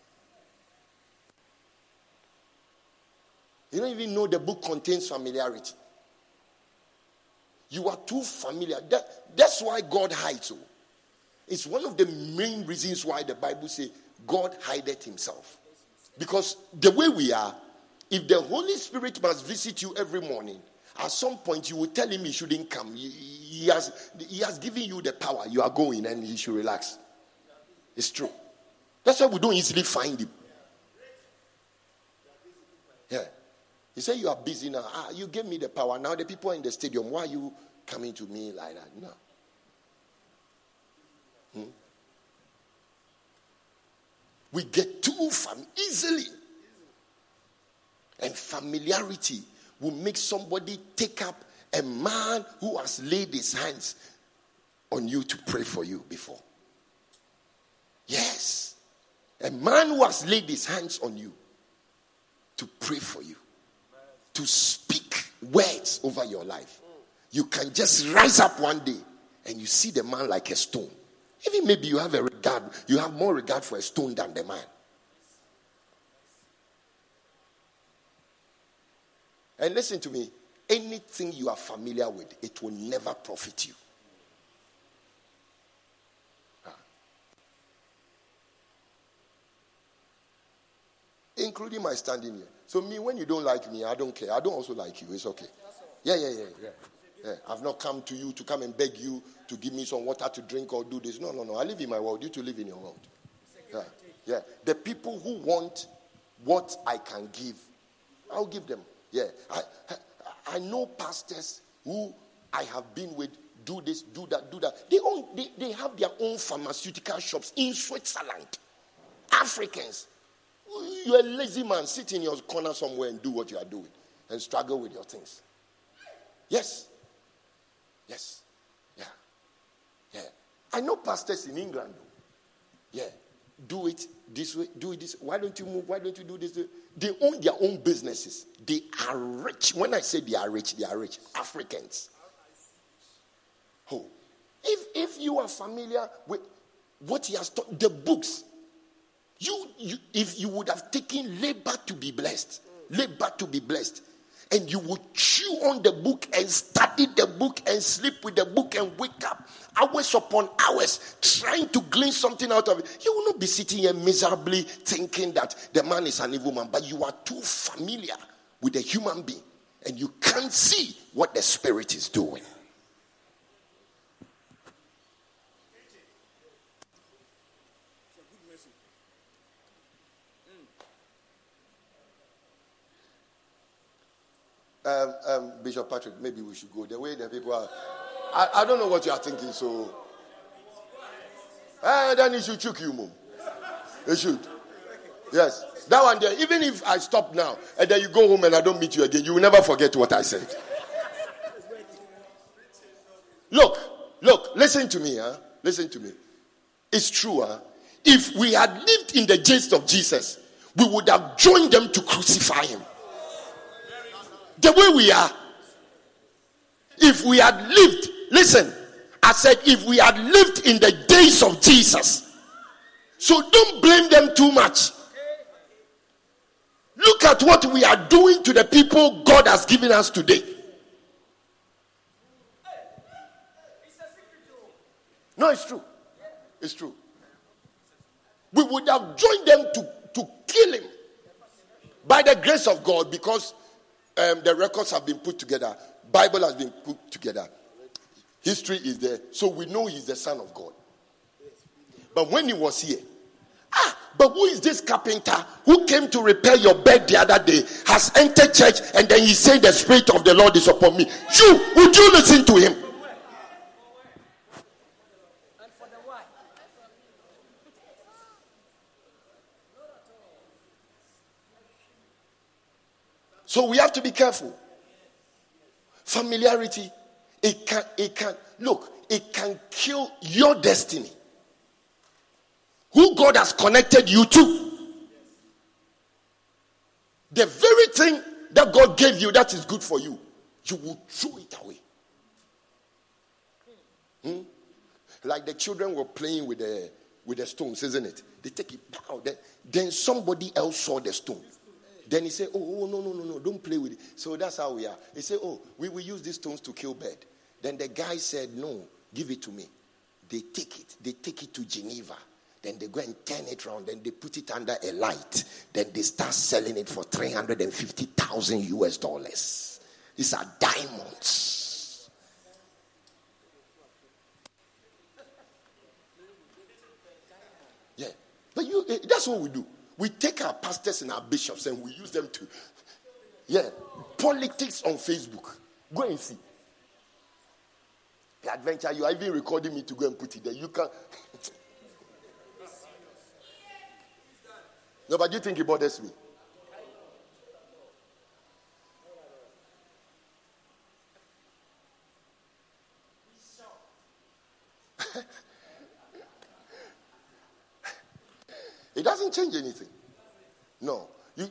You don't even know the book contains familiarity. You are too familiar. That, that's why God hides you. It's one of the main reasons why the Bible says God hideth himself. Because the way we are, if the Holy Spirit must visit you every morning, at some point you will tell him he shouldn't come. He, he, has, he has given you the power. You are going and he should relax. It's true. That's why we don't easily find him. Yeah. He said, you are busy now. Ah, you gave me the power. Now the people are in the stadium. Why are you coming to me like that? No. Hmm? We get too fam easily. And familiarity will make somebody take up a man who has laid his hands on you to pray for you before. Yes. A man who has laid his hands on you to pray for you, to speak words over your life. You can just rise up one day and you see the man like a stone. Even maybe you have a regard, you have more regard for a stone than the man. And listen to me, anything you are familiar with, it will never profit you. Including my standing here. So me, when you don't like me, I don't care. I don't also like you. It's okay. Yeah, yeah, yeah, yeah. yeah. I've not come to you to come and beg you to give me some water to drink or do this. No, no, no. I live in my world. You to live in your world. Yeah, yeah. The people who want what I can give, I'll give them. Yeah. I, I, I know pastors who I have been with do this, do that, do that. They own, they, they have their own pharmaceutical shops in Switzerland. Africans. You're a lazy man. Sit in your corner somewhere and do what you are doing and struggle with your things. Yes. Yes. Yeah. Yeah. I know pastors in England. Yeah. Do it this way. Do it this way. Why don't you move? Why don't you do this? They own their own businesses. They are rich. When I say they are rich, they are rich. Africans. Oh. If, if you are familiar with what he has taught, the books, You, you, if you would have taken labor to be blessed, labor to be blessed, and you would chew on the book and study the book and sleep with the book and wake up hours upon hours trying to glean something out of it, you will not be sitting here miserably thinking that the man is an evil man, but you are too familiar with a human being and you can't see what the spirit is doing. Um, um, Bishop Patrick, maybe we should go the way the people are. I, I don't know what you are thinking, so. Uh, then it should choke you, mom. It should. Yes. That one there, even if I stop now and then you go home and I don't meet you again, you will never forget what I said. Look, look, listen to me, huh? Listen to me. It's true, huh? If we had lived in the days of Jesus, we would have joined them to crucify him. The way we are, if we had lived, listen, I said if we had lived in the days of Jesus, so don't blame them too much. Look at what we are doing to the people God has given us today. No, it's true. It's true. We would have joined them to, to kill him by the grace of God, because Um, the records have been put together. Bible has been put together. History is there. So we know he's the Son of God. But when he was here, ah, but who is this carpenter who came to repair your bed the other day, has entered church, and then he said the Spirit of the Lord is upon me? You, would you listen to him? So we have to be careful. Familiarity, it can, it can, look, it can kill your destiny. Who God has connected you to. The very thing that God gave you that is good for you, you will throw it away. Hmm? Like the children were playing with the, with the stones, isn't it? They take it out. Then, then somebody else saw the stone. Then he said, oh, oh, no, no, no, no, don't play with it. So that's how we are. He said, oh, we will use these stones to kill bird. Then the guy said, no, give it to me. They take it. They take it to Geneva. Then they go and turn it around. Then they put it under a light. Then they start selling it for three hundred fifty thousand U S dollars. These are diamonds. Yeah. But you, that's what we do. We take our pastors and our bishops and we use them to, yeah, politics on Facebook. Go and see. The adventure, you are even recording me to go and put it there. You can. No, but you think it bothers me?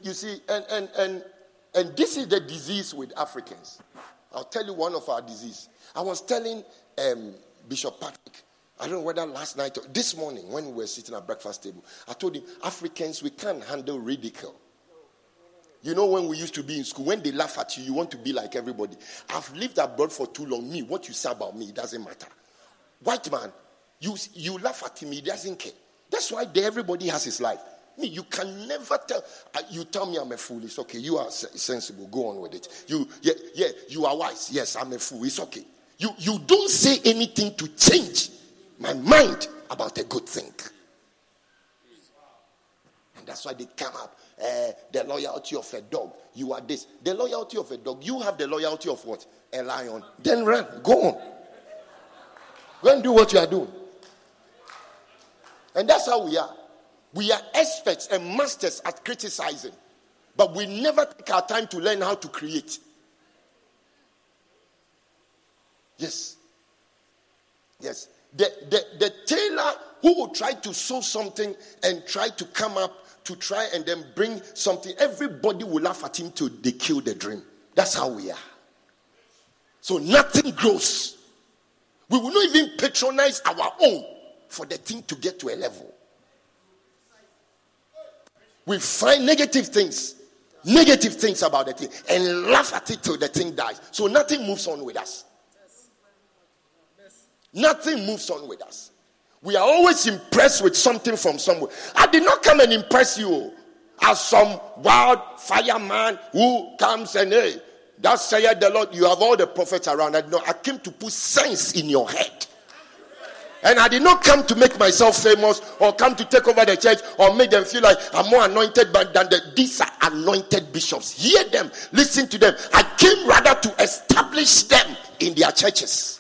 you see, and and and and this is the disease with Africans. I'll tell you one of our disease. I was telling um, Bishop Patrick, I don't know whether last night or this morning when we were sitting at breakfast table, I told him, Africans, we can't handle ridicule. You know, when we used to be in school, when they laugh at you, you want to be like everybody. I've lived abroad for too long. Me, what you say about me, it doesn't matter. White man, you, you laugh at him, he doesn't care. That's why they, everybody has his life. Me, you can never tell. Uh, you tell me I'm a fool. It's okay. You are sensible. Go on with it. You, yeah, yeah. You are wise. Yes, I'm a fool. It's okay. You, you don't say anything to change my mind about a good thing. And that's why they come up. Uh, the loyalty of a dog. You are this. The loyalty of a dog. You have the loyalty of what? A lion. Then run. Go on. Go and do what you are doing. And that's how we are. We are experts and masters at criticizing, but we never take our time to learn how to create. Yes. Yes. The, the, the tailor who will try to sew something and try to come up to try and then bring something, everybody will laugh at him till they kill the dream. That's how we are. So nothing grows. We will not even patronize our own for the thing to get to a level. We find negative things, negative things about the thing, and laugh at it till the thing dies. So nothing moves on with us. Nothing moves on with us. We are always impressed with something from somewhere. I did not come and impress you as some wild fireman who comes and, hey, thus saith the Lord, you have all the prophets around. I, know, I came to put sense in your head. And I did not come to make myself famous or come to take over the church or make them feel like I'm more anointed than the, these are anointed bishops. Hear them, listen to them. I came rather to establish them in their churches.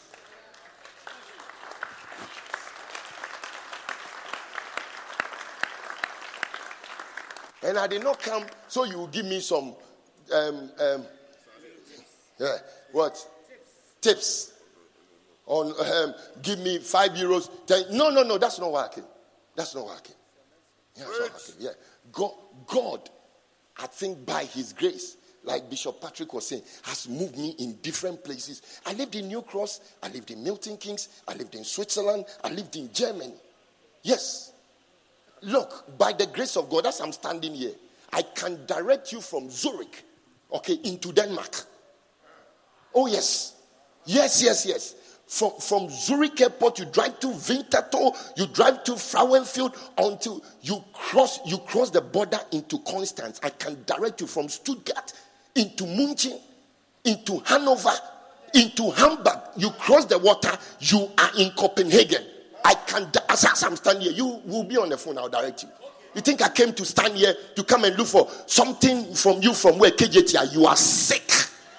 And I did not come so you will give me some um, um, yeah, what? Tips. On um, give me five euros. Ten, no, no, no. That's not why I came. That's not why I came. Yeah, that's not why I came. Yeah. God, God, I think by His grace, like Bishop Patrick was saying, has moved me in different places. I lived in New Cross. I lived in Milton Keynes. I lived in Switzerland. I lived in Germany. Yes. Look, by the grace of God, as I'm standing here, I can direct you from Zurich, okay, into Denmark. Oh yes, yes, yes, yes. From, from Zurich Airport, you drive to Winterthur, you drive to Frauenfeld until you cross you cross the border into Constance. I can direct you from Stuttgart into München, into Hanover, into Hamburg. You cross the water, you are in Copenhagen. I can, as, as I'm standing here, you will be on the phone, I'll direct you. You think I came to stand here to come and look for something from you from where K J T are? You are sick.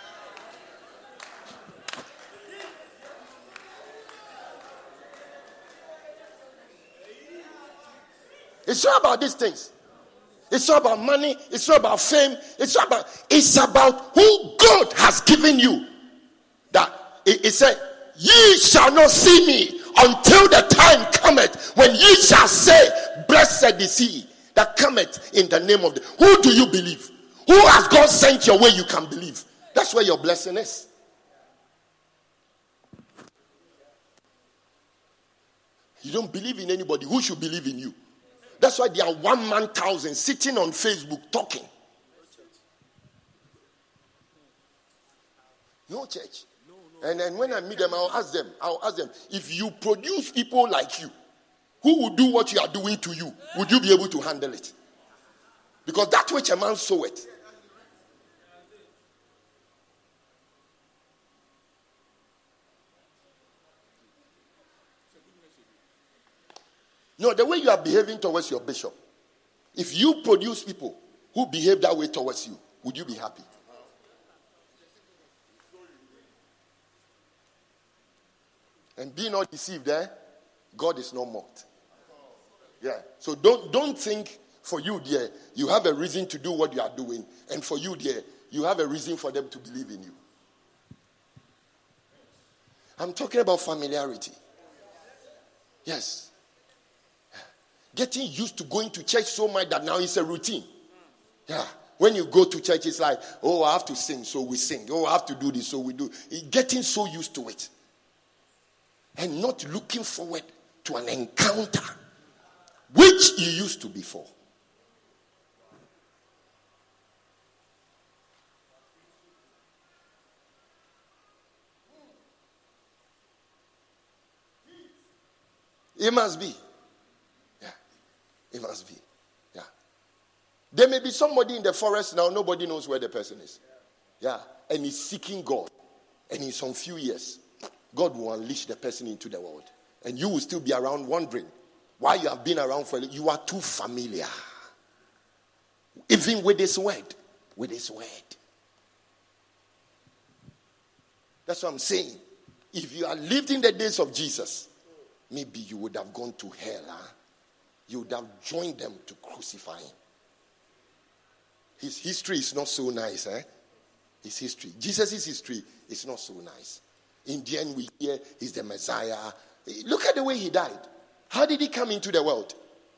It's not about these things. It's not about money. It's not about fame. It's not about. It's about who God has given you. That it, it said, "Ye shall not see me until the time cometh when ye shall say, Blessed is he that cometh in the name of the." Who do you believe? Who has God sent your way? You can believe. That's where your blessing is. You don't believe in anybody. Who should believe in you? That's why there are one man thousand sitting on Facebook talking. No church. And then when I meet them, I'll ask them, I'll ask them, if you produce people like you, who will do what you are doing to you, would you be able to handle it? Because that which a man soweth. No, the way you are behaving towards your bishop, if you produce people who behave that way towards you, would you be happy? And be not deceived, eh? God is not mocked. Yeah. So don't don't think for you, dear, you have a reason to do what you are doing, and for you, dear, you have a reason for them to believe in you. I'm talking about familiarity. Yes. Getting used to going to church so much that now it's a routine. Yeah. When you go to church, it's like, oh, I have to sing, so we sing. Oh, I have to do this, so we do. Getting so used to it. And not looking forward to an encounter which you used to before. It must be. Yeah. It must be. Yeah. There may be somebody in the forest now, nobody knows where the person is. Yeah. And he's seeking God. And in some few years, God will unleash the person into the world. And you will still be around wondering why you have been around for. You are too familiar. Even with this word. With this word. That's what I'm saying. If you are lived in the days of Jesus, maybe you would have gone to hell. Huh? You would have joined them to crucify him. His history is not so nice. Eh? His history. Jesus' history is not so nice. In the end, we hear he's the Messiah. Look at the way he died. How did he come into the world?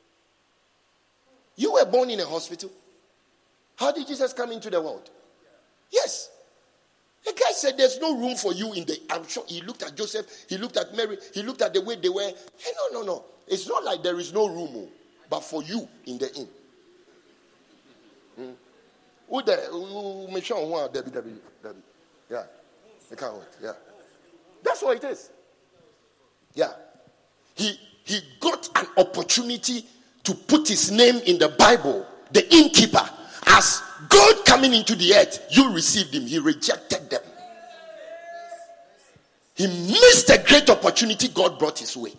You were born in a hospital. How did Jesus come into the world? Yes. The guy said there's no room for you in the... I'm sure he looked at Joseph. He looked at Mary. He looked at the way they were. Hey, no, no, no. It's not like there is no room, but for you in the inn. Hmm. Who there? Who sure who are Debbie, Debbie, Debbie. Yeah. I can't wait. Yeah. That's what it is. Yeah. He he got an opportunity to put his name in the Bible. The innkeeper. As God coming into the earth, you received him. He rejected them. He missed a great opportunity God brought his way.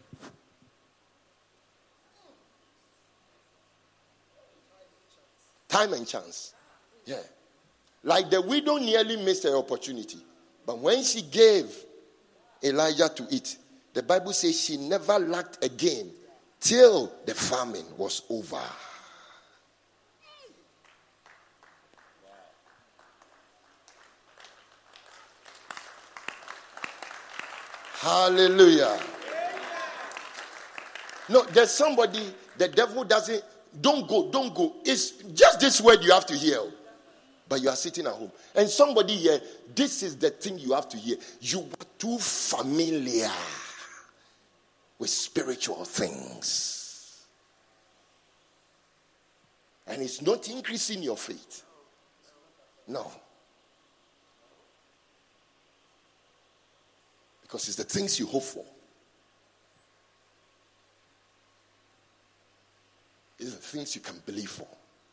Time and chance. Yeah. Like the widow nearly missed her opportunity. But when she gave Elijah to eat, the Bible says she never lacked again till the famine was over. Hallelujah. No, there's somebody, the devil doesn't, don't go, don't go. It's just this word you have to hear. But you are sitting at home. And somebody here, this is the thing you have to hear. You are too familiar with spiritual things. And it's not increasing your faith. No. Because it's the things you hope for. It's the things you can believe for.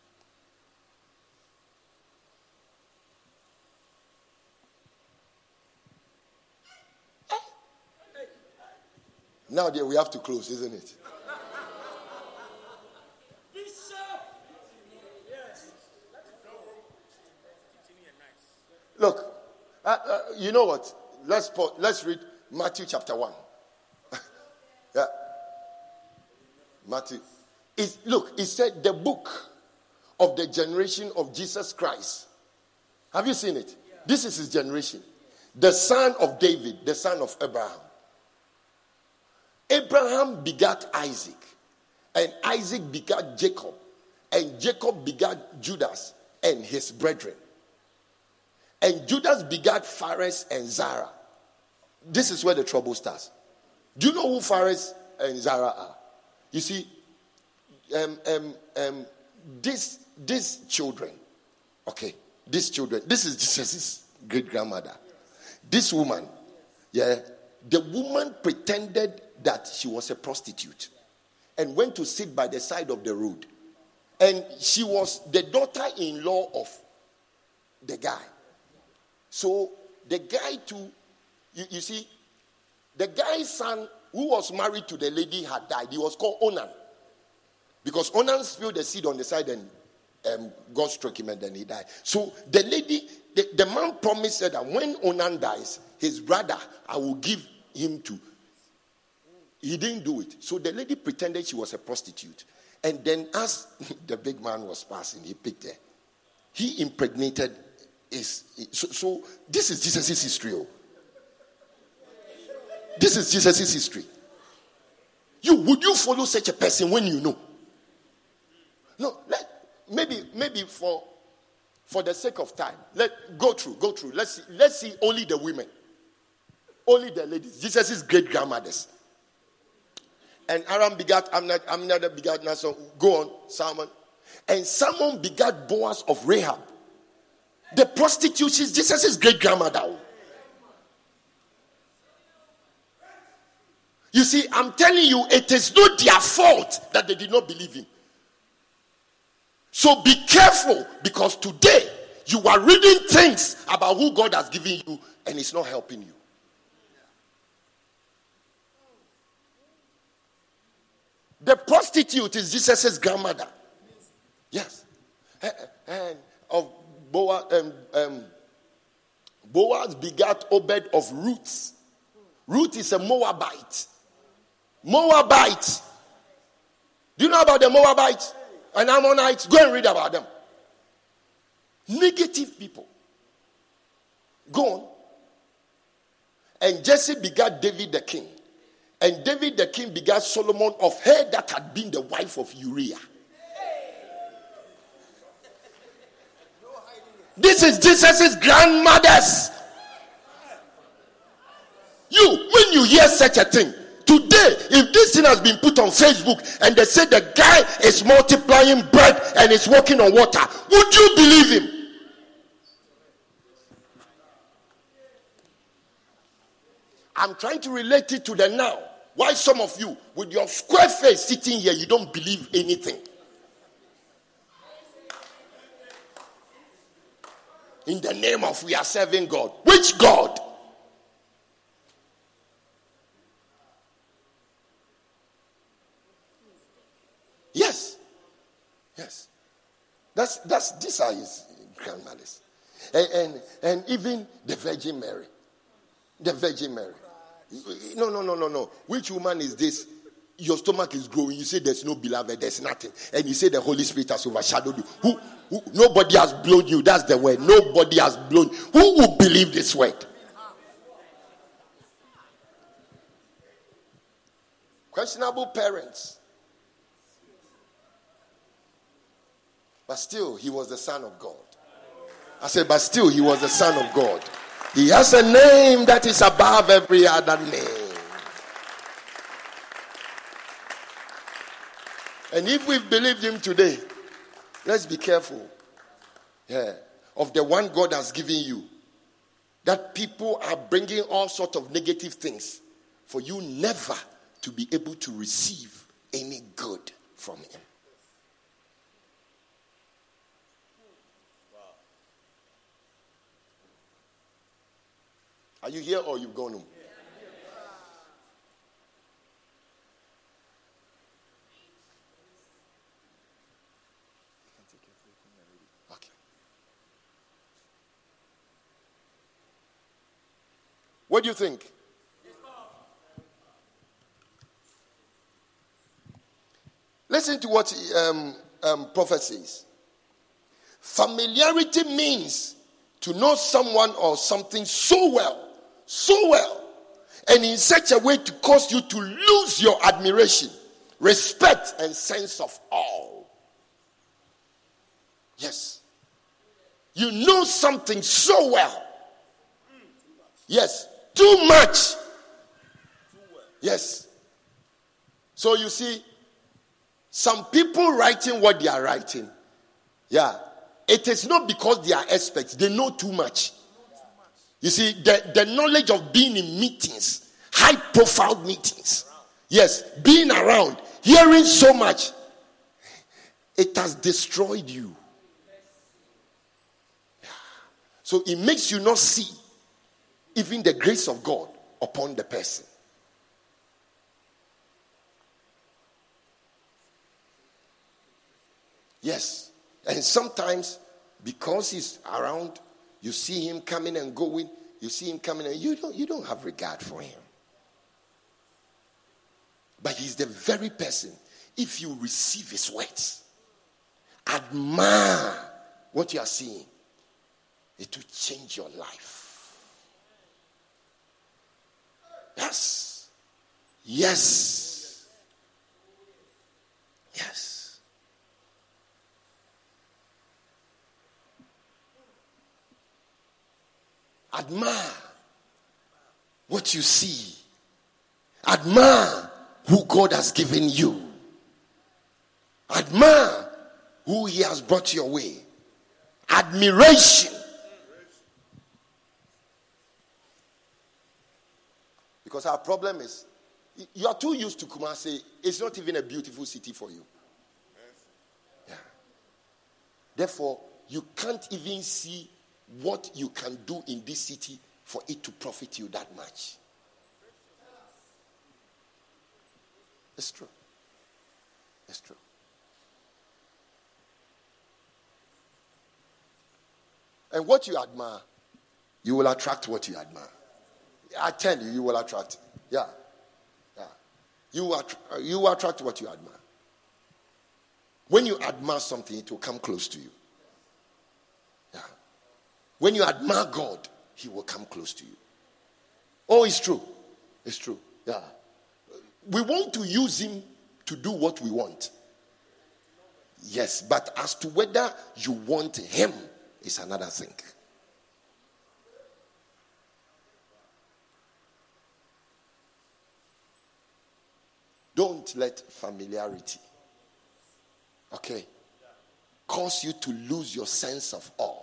Now dear, we have to close, isn't it? Look, uh, uh, you know what? Let's put, let's read Matthew chapter one. Yeah, Matthew. It's, look, it said the book of the generation of Jesus Christ. Have you seen it? Yeah. This is his generation. The son of David, the son of Abraham. Abraham begat Isaac, and Isaac begat Jacob, and Jacob begat Judas and his brethren. And Judas begat Phares and Zara. This is where the trouble starts. Do you know who Phares and Zara are? You see, um, um, um, this, these children, okay, these children, this is Jesus' great grandmother. This woman, yeah, the woman pretended that she was a prostitute and went to sit by the side of the road. And she was the daughter-in-law of the guy. So the guy too, you, you see, the guy's son who was married to the lady had died. He was called Onan. Because Onan spilled the seed on the side and um, God struck him and then he died. So the lady, the, the man promised her that when Onan dies, his brother, I will give him to. He didn't do it. So the lady pretended she was a prostitute. And then as the big man was passing, he picked her. He impregnated his. So, so this is Jesus' history. Oh. This is Jesus' history. You would you follow such a person when you know? No, let, maybe maybe for for the sake of time, let go through, go through. Let's see, let's see only the women, only the ladies. Jesus' great grandmothers. And Aram begat Amnad, Amnad begat Nason. Go on, Salmon. And Salmon begat Boaz of Rahab. The prostitute, she's Jesus' great grandmother. You see, I'm telling you, it is not their fault that they did not believe him. So be careful, because today you are reading things about who God has given you and it's not helping you. The prostitute is Jesus' grandmother. Yes. And of Boaz, um, um, Boaz begat Obed of Ruth. Ruth is a Moabite. Moabite. Do you know about the Moabites and Ammonites? Go and read about them. Negative people. Go on. And Jesse begat David the king. And David the king begat Solomon of her that had been the wife of Uriah. This is Jesus' grandmothers. You, when you hear such a thing, today, if this thing has been put on Facebook and they say the guy is multiplying bread and is walking on water, would you believe him? I'm trying to relate it to the now. Why some of you, with your square face sitting here, you don't believe anything? In the name of we are serving God. Which God? Yes. Yes. That's that's these are his grandmothers. And, and and even the Virgin Mary. The Virgin Mary. No, no, no, no, no. Which woman is this? Your stomach is growing. You say there's no beloved, there's nothing. And you say the Holy Spirit has overshadowed you. Who, who nobody has blown you. That's the word. Nobody has blown. Who will believe this word? Questionable parents. But still, he was the Son of God. I said, but still, he was the Son of God. He has a name that is above every other name. And if we've believed him today, let's be careful. Yeah, of the one God has given you. That people are bringing all sorts of negative things for you never to be able to receive any good from him. Are you here or you've gone home? Okay. What do you think? Listen to what um, um, prophet says. Familiarity means to know someone or something so well. So well, and in such a way to cause you to lose your admiration, respect, and sense of awe. Yes. You know something so well. Yes. Too much. Yes. So you see, some people writing what they are writing, yeah, it is not because they are experts. They know too much. You see, the, the knowledge of being in meetings, high profile meetings, yes, being around, hearing so much, it has destroyed you. So it makes you not see even the grace of God upon the person. Yes, and sometimes because he's around, you see him coming and going. You see him coming and you don't, you don't have regard for him. But he's the very person, if you receive his words, admire what you are seeing, it will change your life. Yes. Yes. Yes. Admire what you see. Admire who God has given you. Admire who he has brought your way. Admiration. Because our problem is, you are too used to Kumasi. It's not even a beautiful city for you. Yeah. Therefore, you can't even see what you can do in this city for it to profit you that much. It's true. It's true. And what you admire, you will attract what you admire. I tell you, you will attract. Yeah. Yeah. You will attra- you will attract what you admire. When you admire something, it will come close to you. Yeah. When you admire God, he will come close to you. Oh, it's true. It's true. Yeah. We want to use him to do what we want. Yes, but as to whether you want him is another thing. Don't let familiarity, okay, cause you to lose your sense of awe.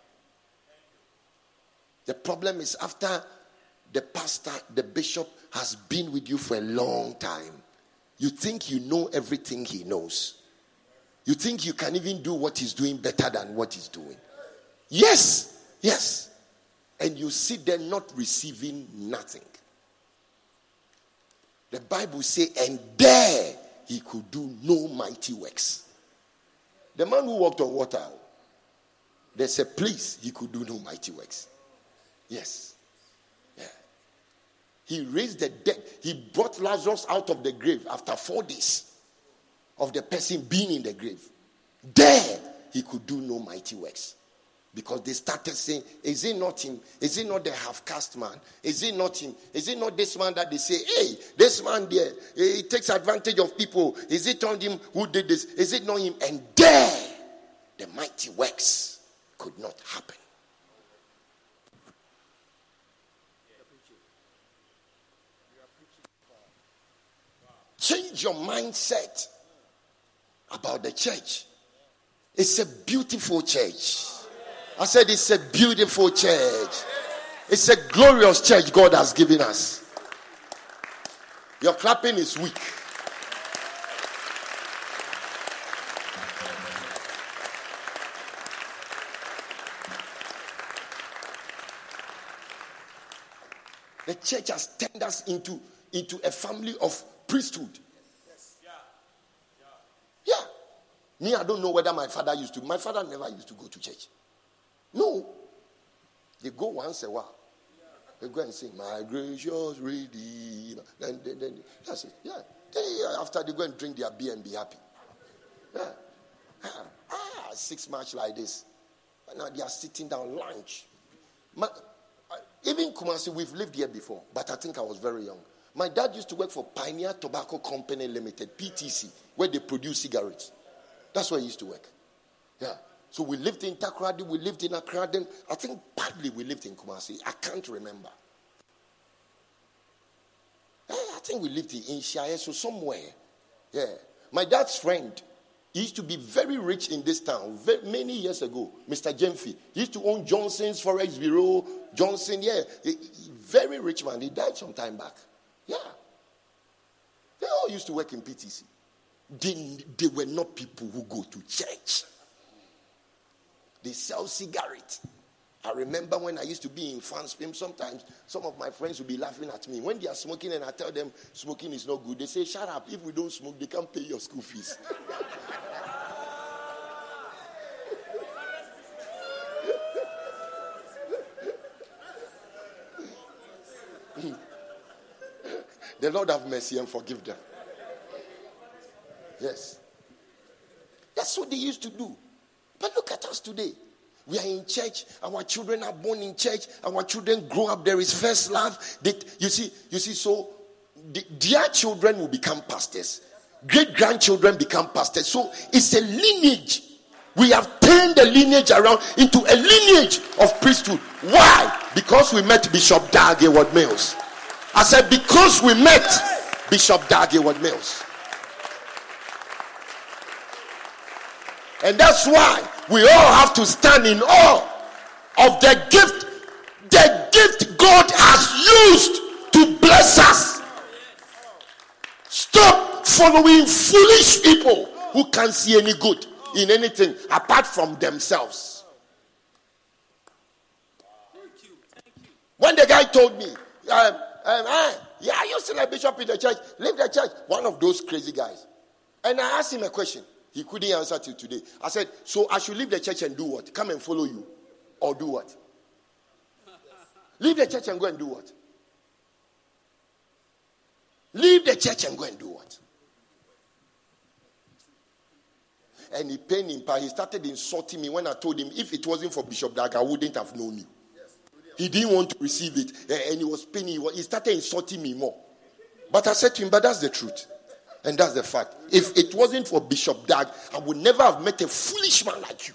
The problem is after the pastor, the bishop has been with you for a long time, you think you know everything he knows. You think you can even do what he's doing better than what he's doing. Yes, yes. And you sit there not receiving nothing. The Bible says, and there he could do no mighty works. The man who walked on water, they said, please, he could do no mighty works. Yes. Yeah. He raised the dead. He brought Lazarus out of the grave after four days of the person being in the grave. There he could do no mighty works. Because they started saying, is it not him? Is it not the half-caste man? Is it not him? Is it not this man that they say, hey, this man there, he takes advantage of people. Is it not him who did this? Is it not him? And there, the mighty works could not happen. Change your mindset about the church. It's a beautiful church. I said it's a beautiful church. It's a glorious church God has given us. Your clapping is weak. The church has turned us into, into a family of priesthood. Yeah. Me, I don't know whether my father used to. My father never used to go to church. No. They go once a while. They go and sing, my gracious Redeemer. Then, then, then, that's it. Yeah. Then, after they go and drink their beer and be happy. Yeah. Ah, six months like this. And now they are sitting down, lunch. My, even Kumasi, we've lived here before, but I think I was very young. My dad used to work for Pioneer Tobacco Company Limited, P T C, where they produce cigarettes. That's where he used to work. Yeah. So we lived in Takoradi, we lived in Accra, then I think partly we lived in Kumasi. I can't remember. I think we lived in Inshaya, so somewhere. Yeah. My dad's friend, he used to be very rich in this town very, many years ago, Mister Jemfi. He used to own Johnson's Forex Bureau, Johnson, yeah. He, he, very rich man. He died some time back. Yeah. They all used to work in P T C. They, they were not people who go to church. They sell cigarettes. I remember when I used to be in Fanspim, sometimes some of my friends would be laughing at me. When they are smoking and I tell them smoking is not good, they say, shut up. If we don't smoke, they can't pay your school fees. The Lord have mercy and forgive them. Yes. That's what they used to do. But look at us today. We are in church. Our children are born in church. Our children grow up. There is first love. They, you see, you see, so the, their children will become pastors. Great grandchildren become pastors. So it's a lineage. We have turned the lineage around into a lineage of priesthood. Why? Because we met Bishop Dag Heward-Mills. I said because we met Bishop Dag Heward-Mills. And that's why we all have to stand in awe of the gift, the gift God has used to bless us. Stop following foolish people who can't see any good in anything apart from themselves. When the guy told me, um, um, ah, yeah, I used to like bishop in the church, leave the church, one of those crazy guys. And I asked him a question. He couldn't answer till today. I said, so I should leave the church and do what? Come and follow you. Or do what? Leave the church and go and do what? Leave the church and go and do what? And he pained him, but he started insulting me when I told him, if it wasn't for Bishop Dag, I wouldn't have known you. He didn't want to receive it. And he was paining. He started insulting me more. But I said to him, but that's the truth. And that's the fact. If it wasn't for Bishop Dag, I would never have met a foolish man like you.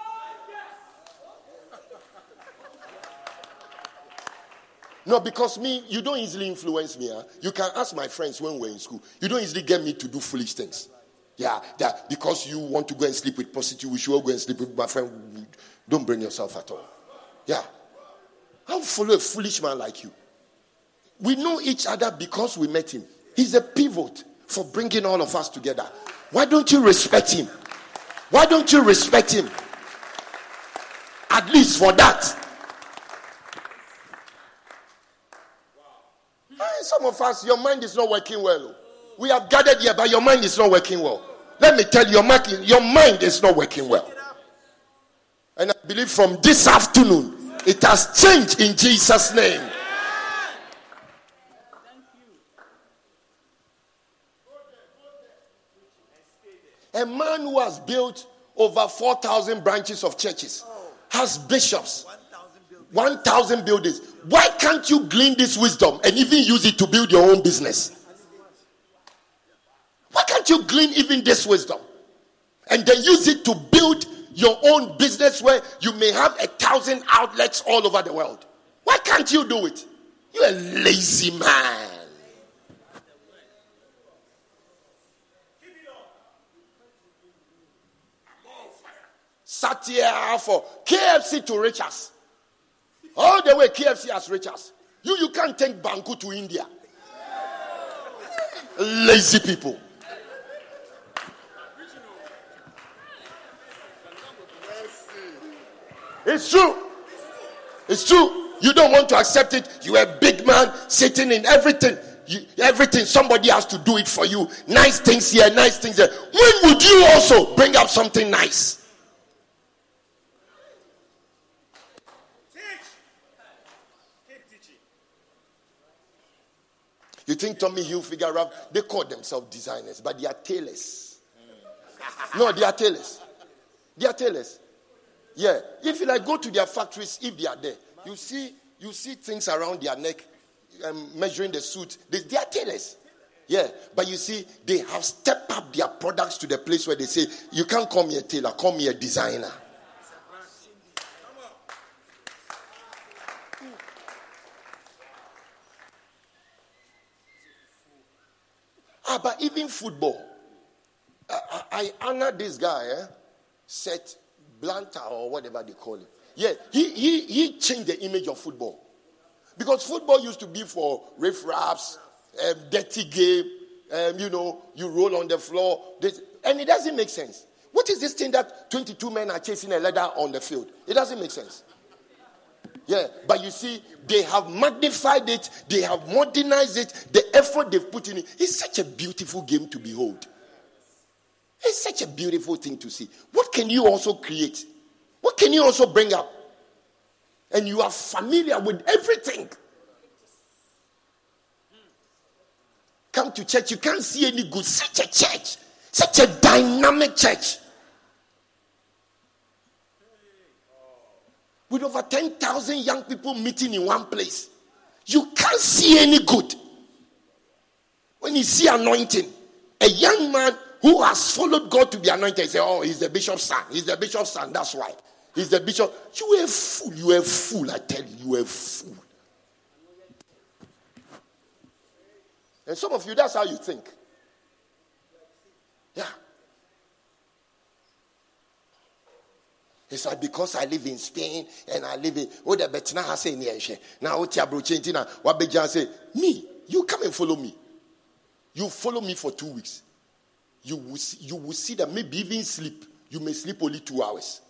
No, because me, you don't easily influence me. Huh? You can ask my friends when we're in school. You don't easily get me to do foolish things. Yeah, that because you want to go and sleep with prostitutes, we should all go and sleep with my friend. Don't bring yourself at all. Yeah. I'll follow a foolish man like you. We know each other because we met him. He's a pivot for bringing all of us together. Why don't you respect him? Why don't you respect him? At least for that. Some of us, your mind is not working well. We have gathered here, but your mind is not working well. Let me tell you, your mind is not working well. And I believe from this afternoon, it has changed in Jesus' name. A man who has built over four thousand branches of churches, has bishops, one thousand buildings. Why can't you glean this wisdom and even use it to build your own business? Why can't you glean even this wisdom and then use it to build your own business where you may have a thousand outlets all over the world? Why can't you do it? You're a lazy man. Sat here for K F C to reach us. All the way K F C has reached us. You, you can't take Banku to India. Lazy people. It's true. It's true. You don't want to accept it. You're a big man sitting in everything. You, everything, somebody has to do it for you. Nice things here, nice things there. When would you also bring up something nice? You think Tommy Hilfiger, they call themselves designers, but they are tailors. No, they are tailors. They are tailors. Yeah. If you like go to their factories, if they are there, you see, you see things around their neck, um, measuring the suit. They, they are tailors. Yeah. But you see, they have stepped up their products to the place where they say, you can't call me a tailor, call me a designer. Ah, but even football, I, I, I honor this guy, eh? Seth Blanter or whatever they call him. Yeah, he, he, he changed the image of football. Because football used to be for riff-raffs, um, dirty game, um, you know, you roll on the floor. This, and it doesn't make sense. What is this thing that twenty-two men are chasing a ladder on the field? It doesn't make sense. Yeah, but you see, they have magnified it, they have modernized it, the effort they've put in it. It's such a beautiful game to behold. It's such a beautiful thing to see. What can you also create? What can you also bring up? And you are familiar with everything. Come to church, you can't see any good. Such a church, such a dynamic church. With over ten thousand young people meeting in one place. You can't see any good. When you see anointing, a young man who has followed God to be anointed say, oh, he's the bishop's son. He's the bishop's son. That's why. He's the bishop. You are a fool. You are a fool. I tell you, you are a fool. And some of you, that's how you think. Yeah. It's like because I live in Spain and I live in oh the betina has say now what Bejan say me you come and follow me. You follow me for two weeks. You will see, you will see that maybe even sleep you may sleep only two hours.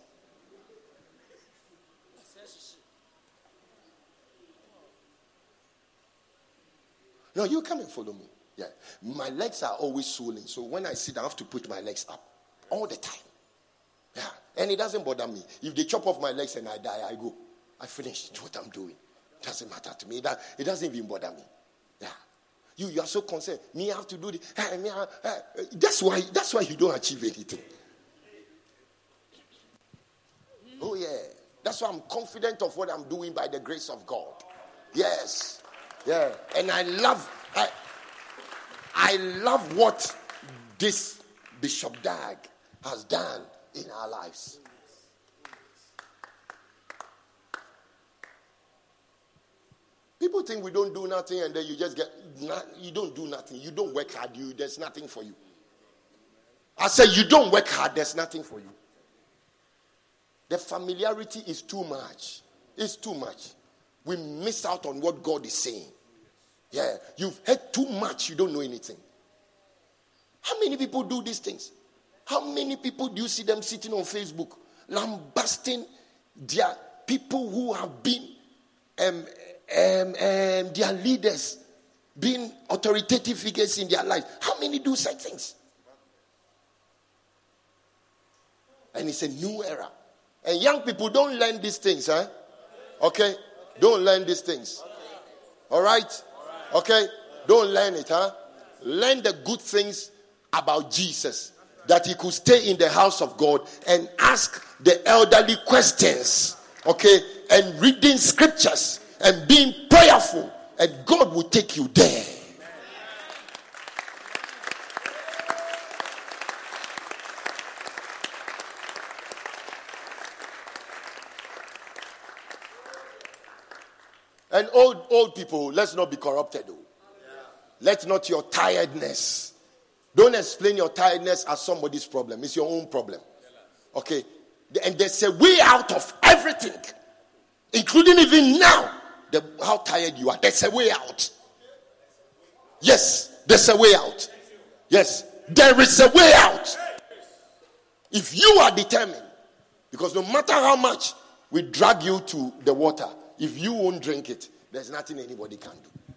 No, you come and follow me. Yeah, my legs are always swollen, so when I sit, I have to put my legs up all the time. Yeah, and it doesn't bother me. If they chop off my legs and I die, I go. I finish what I'm doing. It doesn't matter to me. That it doesn't even bother me. Yeah, you you are so concerned. Me I have to do this. Hey, me, I, I, that's why. That's why you don't achieve anything. Oh yeah, that's why I'm confident of what I'm doing by the grace of God. Yes, yeah, and I love. I, I love what this Bishop Dag has done in our lives. People think we don't do nothing and then you just get, you don't do nothing. You don't work hard. You There's nothing for you. I said you don't work hard. There's nothing for you. The familiarity is too much. It's too much. We miss out on what God is saying. Yeah, you've heard too much. You don't know anything. How many people do these things? How many people do you see them sitting on Facebook lambasting their people who have been um, um, um, their leaders, being authoritative figures in their lives? How many do such things? And it's a new era. And young people don't learn these things, huh? Okay? Don't learn these things. All right? Okay? Don't learn it, huh? Learn the good things about Jesus. That he could stay in the house of God and ask the elderly questions. Okay? And reading scriptures and being prayerful. And God will take you there. And old old people, let's not be corrupted though. Yeah. Let not your tiredness. Don't explain your tiredness as somebody's problem. It's your own problem. Okay? And there's a way out of everything. Including even now. The, how tired you are. There's a way out. Yes. There's a way out. Yes. There is a way out. If you are determined. Because no matter how much we drag you to the water. If you won't drink it, there's nothing anybody can do.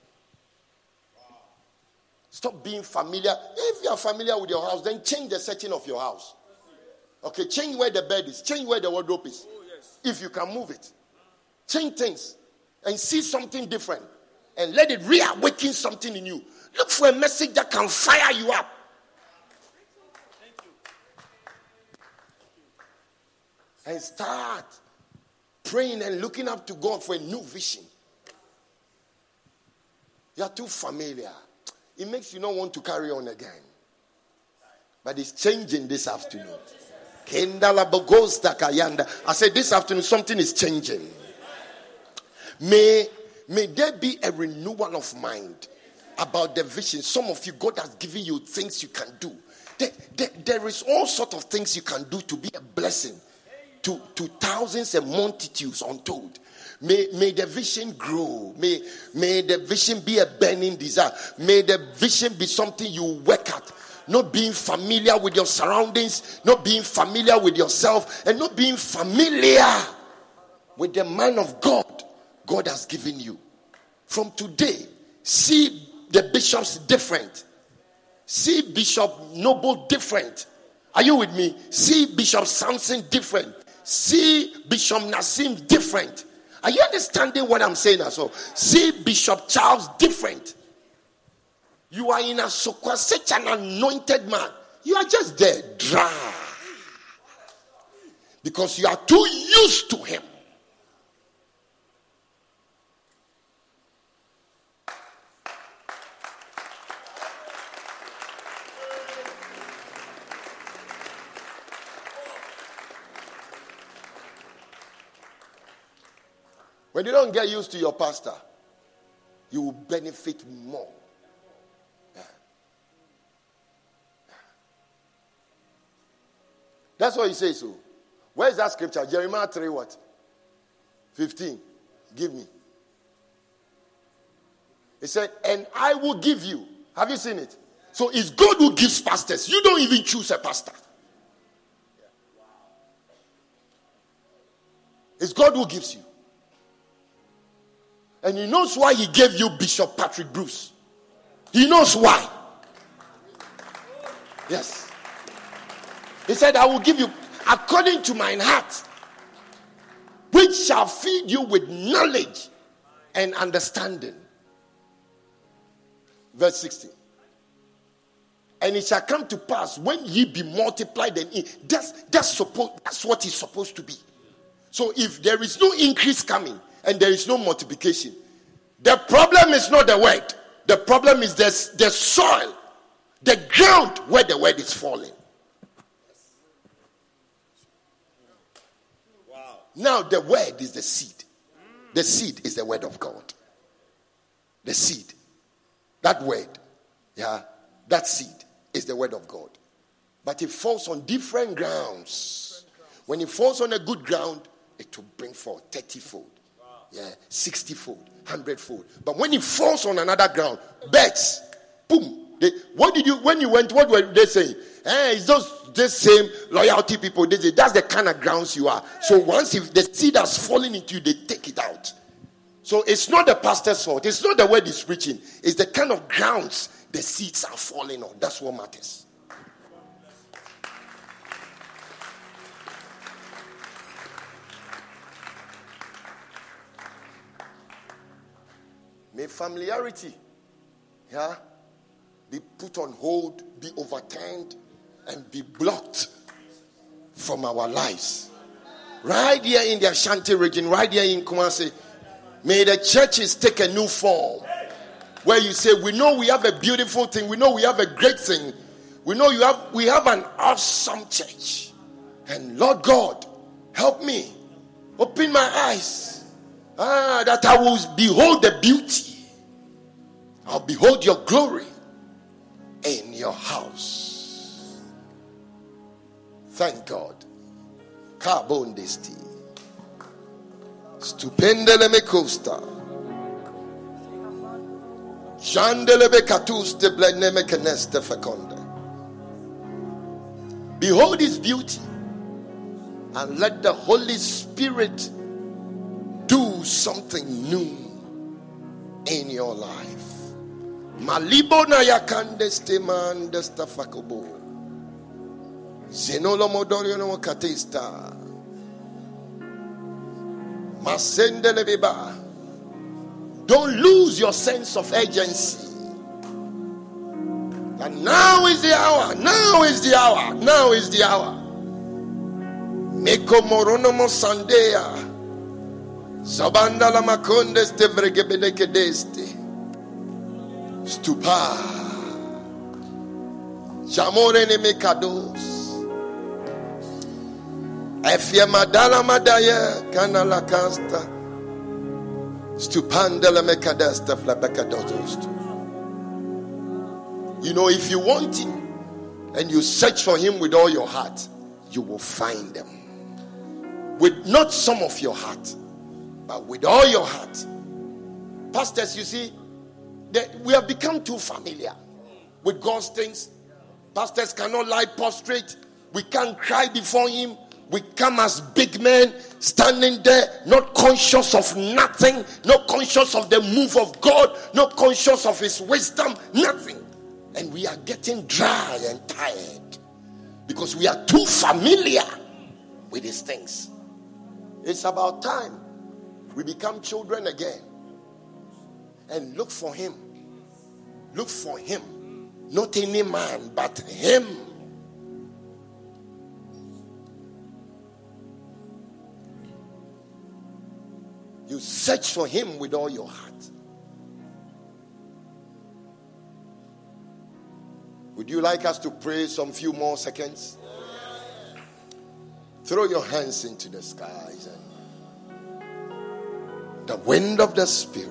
Stop being familiar. If you are familiar with your house, then change the setting of your house. Okay, change where the bed is. Change where the wardrobe is. If you can move it. Change things. And see something different. And let it reawaken something in you. Look for a message that can fire you up. And start praying and looking up to God for a new vision. You are too familiar. It makes you not want to carry on again. But it's changing this afternoon. I said this afternoon something is changing. May, may there be a renewal of mind about the vision. Some of you, God has given you things you can do. There, there, there is all sorts of things you can do to be a blessing to, to thousands and multitudes untold. May, may the vision grow. May, may the vision be a burning desire. May the vision be something you work at. Not being familiar with your surroundings, not being familiar with yourself, and not being familiar with the man of God God has given you. From today, see the bishops different. See Bishop Noble different. Are you with me? See Bishop Samson different. See Bishop Nassim different. Are you understanding what I'm saying as well? See Bishop Charles different. You are in a Sokwa, such an anointed man. You are just there, dry. Because you are too used to him. When you don't get used to your pastor, you will benefit more. Yeah. That's what he says. So, where is that scripture? Jeremiah three what? fifteen. Give me. He said, and I will give you. Have you seen it? So it's God who gives pastors. You don't even choose a pastor. It's God who gives you. And he knows why he gave you Bishop Patrick Bruce. He knows why. Yes. He said, I will give you according to mine heart, which shall feed you with knowledge and understanding. Verse sixteen. And it shall come to pass when ye be multiplied and in. That's, that's, supposed, that's what it's supposed to be. So if there is no increase coming and there is no multiplication, the problem is not the word. The problem is the, the soil, the ground where the word is falling. Wow. Now the word is the seed. The seed is the word of God. The seed. That word, yeah, that seed is the word of God. But it falls on different grounds. When it falls on a good ground, it will bring forth thirty-fold, yeah, sixty-fold, one hundred-fold. But when it falls on another ground, birds, boom. They, what did you, when you went, what were they saying? Eh, it's just the same loyalty people. They say, that's the kind of grounds you are. So once if the seed has fallen into you, they take it out. So it's not the pastor's fault. It's not the word he's preaching. It's the kind of grounds the seeds are falling on. That's what matters. May familiarity, yeah, be put on hold, be overturned, and be blocked from our lives. Right here in the Ashanti region, right here in Kumasi, may the churches take a new form. Where you say, we know we have a beautiful thing. We know we have a great thing. We know you have we have an awesome church. And Lord God, help me. Open my eyes. Ah, that I will behold the beauty. I'll behold your glory in your house. Thank God. Carbon desti. Stupendele me costa. Jandelebe katuste bleneme keneste fekonde. Behold his beauty and let the Holy Spirit do something new in your life. Malibo na yakande steman desta fakobo. Zenolo modorio no katista. Masendele biba. Don't lose your sense of urgency. And now is the hour. Now is the hour. Now is the hour. Meko moronomo sandea. Zabanda la makondes te vregebeleke deste. Stupa. Jamore ne mekados. Efia madala madaya kanala kasta. Stupandela mekadesta flabekadotost. You know, if you want him and you search for him with all your heart, you will find him. With not some of your heart, but with all your heart. Pastors, you see, that we have become too familiar with God's things. Pastors cannot lie prostrate. We can't cry before him. We come as big men standing there, not conscious of nothing, not conscious of the move of God, not conscious of his wisdom, nothing. And we are getting dry and tired because we are too familiar with these things. It's about time we become children again and look for him. Look for him. Not any man, but him. You search for him with all your heart. Would you like us to pray some few more seconds? Throw your hands into the skies and The wind of the Spirit.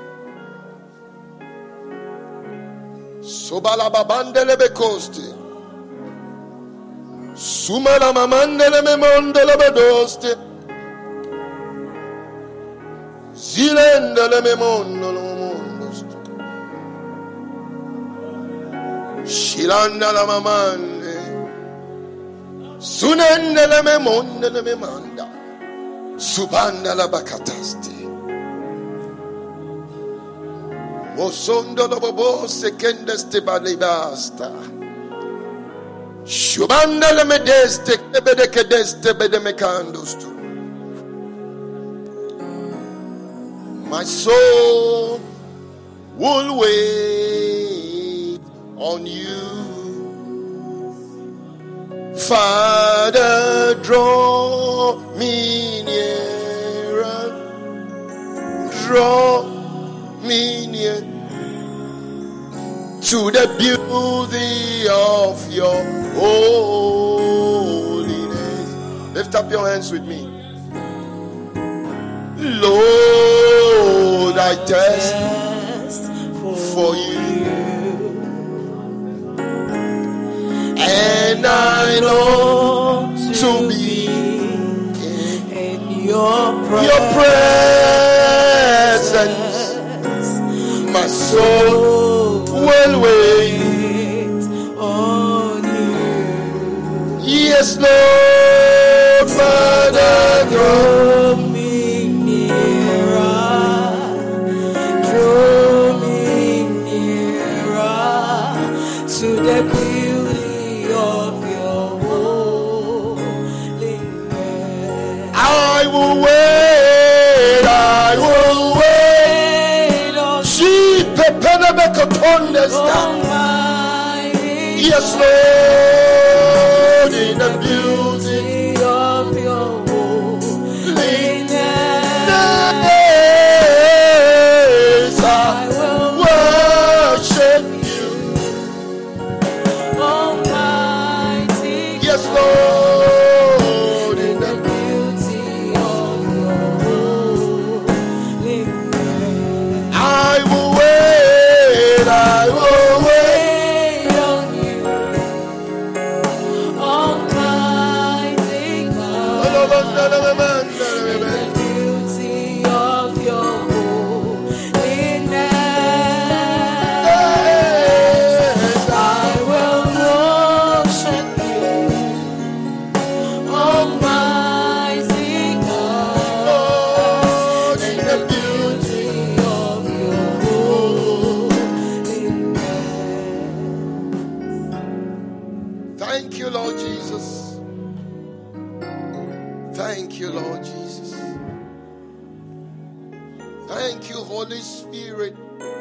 Sobala babandele bekosti. Sumala mamandele memondele bedosti. Zilendele memondele memondosti. Shilanda la mamande. Sunendele memondele memanda. Subanda la bakatasti. Mosondo lo bobo sekende ste balibasta. Shubanda le medeste bede kedeste bede mekandostu. My soul will wait on you. Father, draw me nearer. Draw me near to the beauty of your holiness. Lift up your hands with me. Lord, I thirst for you, and I long to be in your presence. My soul will wait on you. Yes, Lord, Father, draw me nearer, draw me nearer to the beauty of your holiness. I will wait, I will wait. Yes, Lord, in the beauty of your holiness, I will worship you, Almighty. Yes, Lord, in the beauty of your holiness, I will wait, I will wait on you, Almighty God. In the beauty of your holiness, I will worship you, Almighty God. In the beauty of your holiness. Thank you, Lord Jesus. Thank you, Lord Jesus. Thank you, Holy Spirit.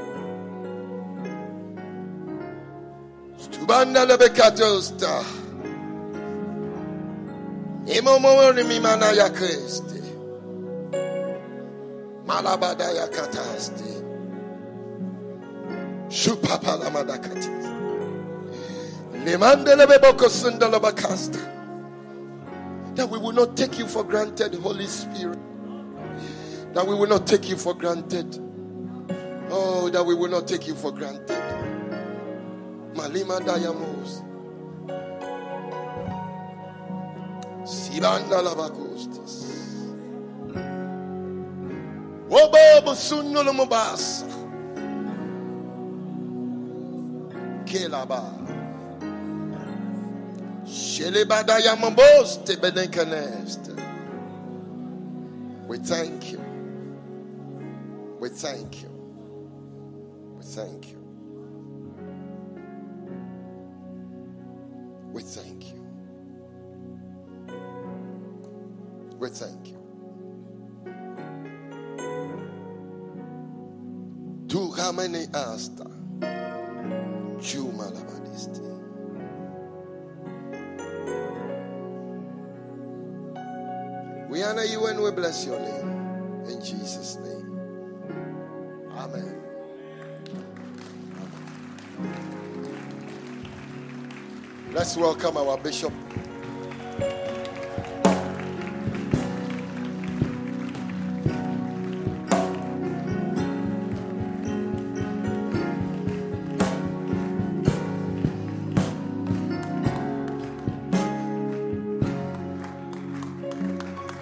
Stubanda lebekatosta. Imomori mimana yakeste. Malabada yakataste. Shupapa lamadakati. Limande lebeboko sunda lebakasta. That we will not take you for granted, Holy Spirit. That we will not take you for granted. Oh, that we will not take you for granted. Malima dayamos. Sibanda labakostis. Wobo sunno mubasa. Kelaba. We thank you. We thank you. We thank you. We thank you. We thank you. Tu hamene asta. Juma labadisti. We honor you and we bless your name. In Jesus' name. Amen. Let's welcome our bishop.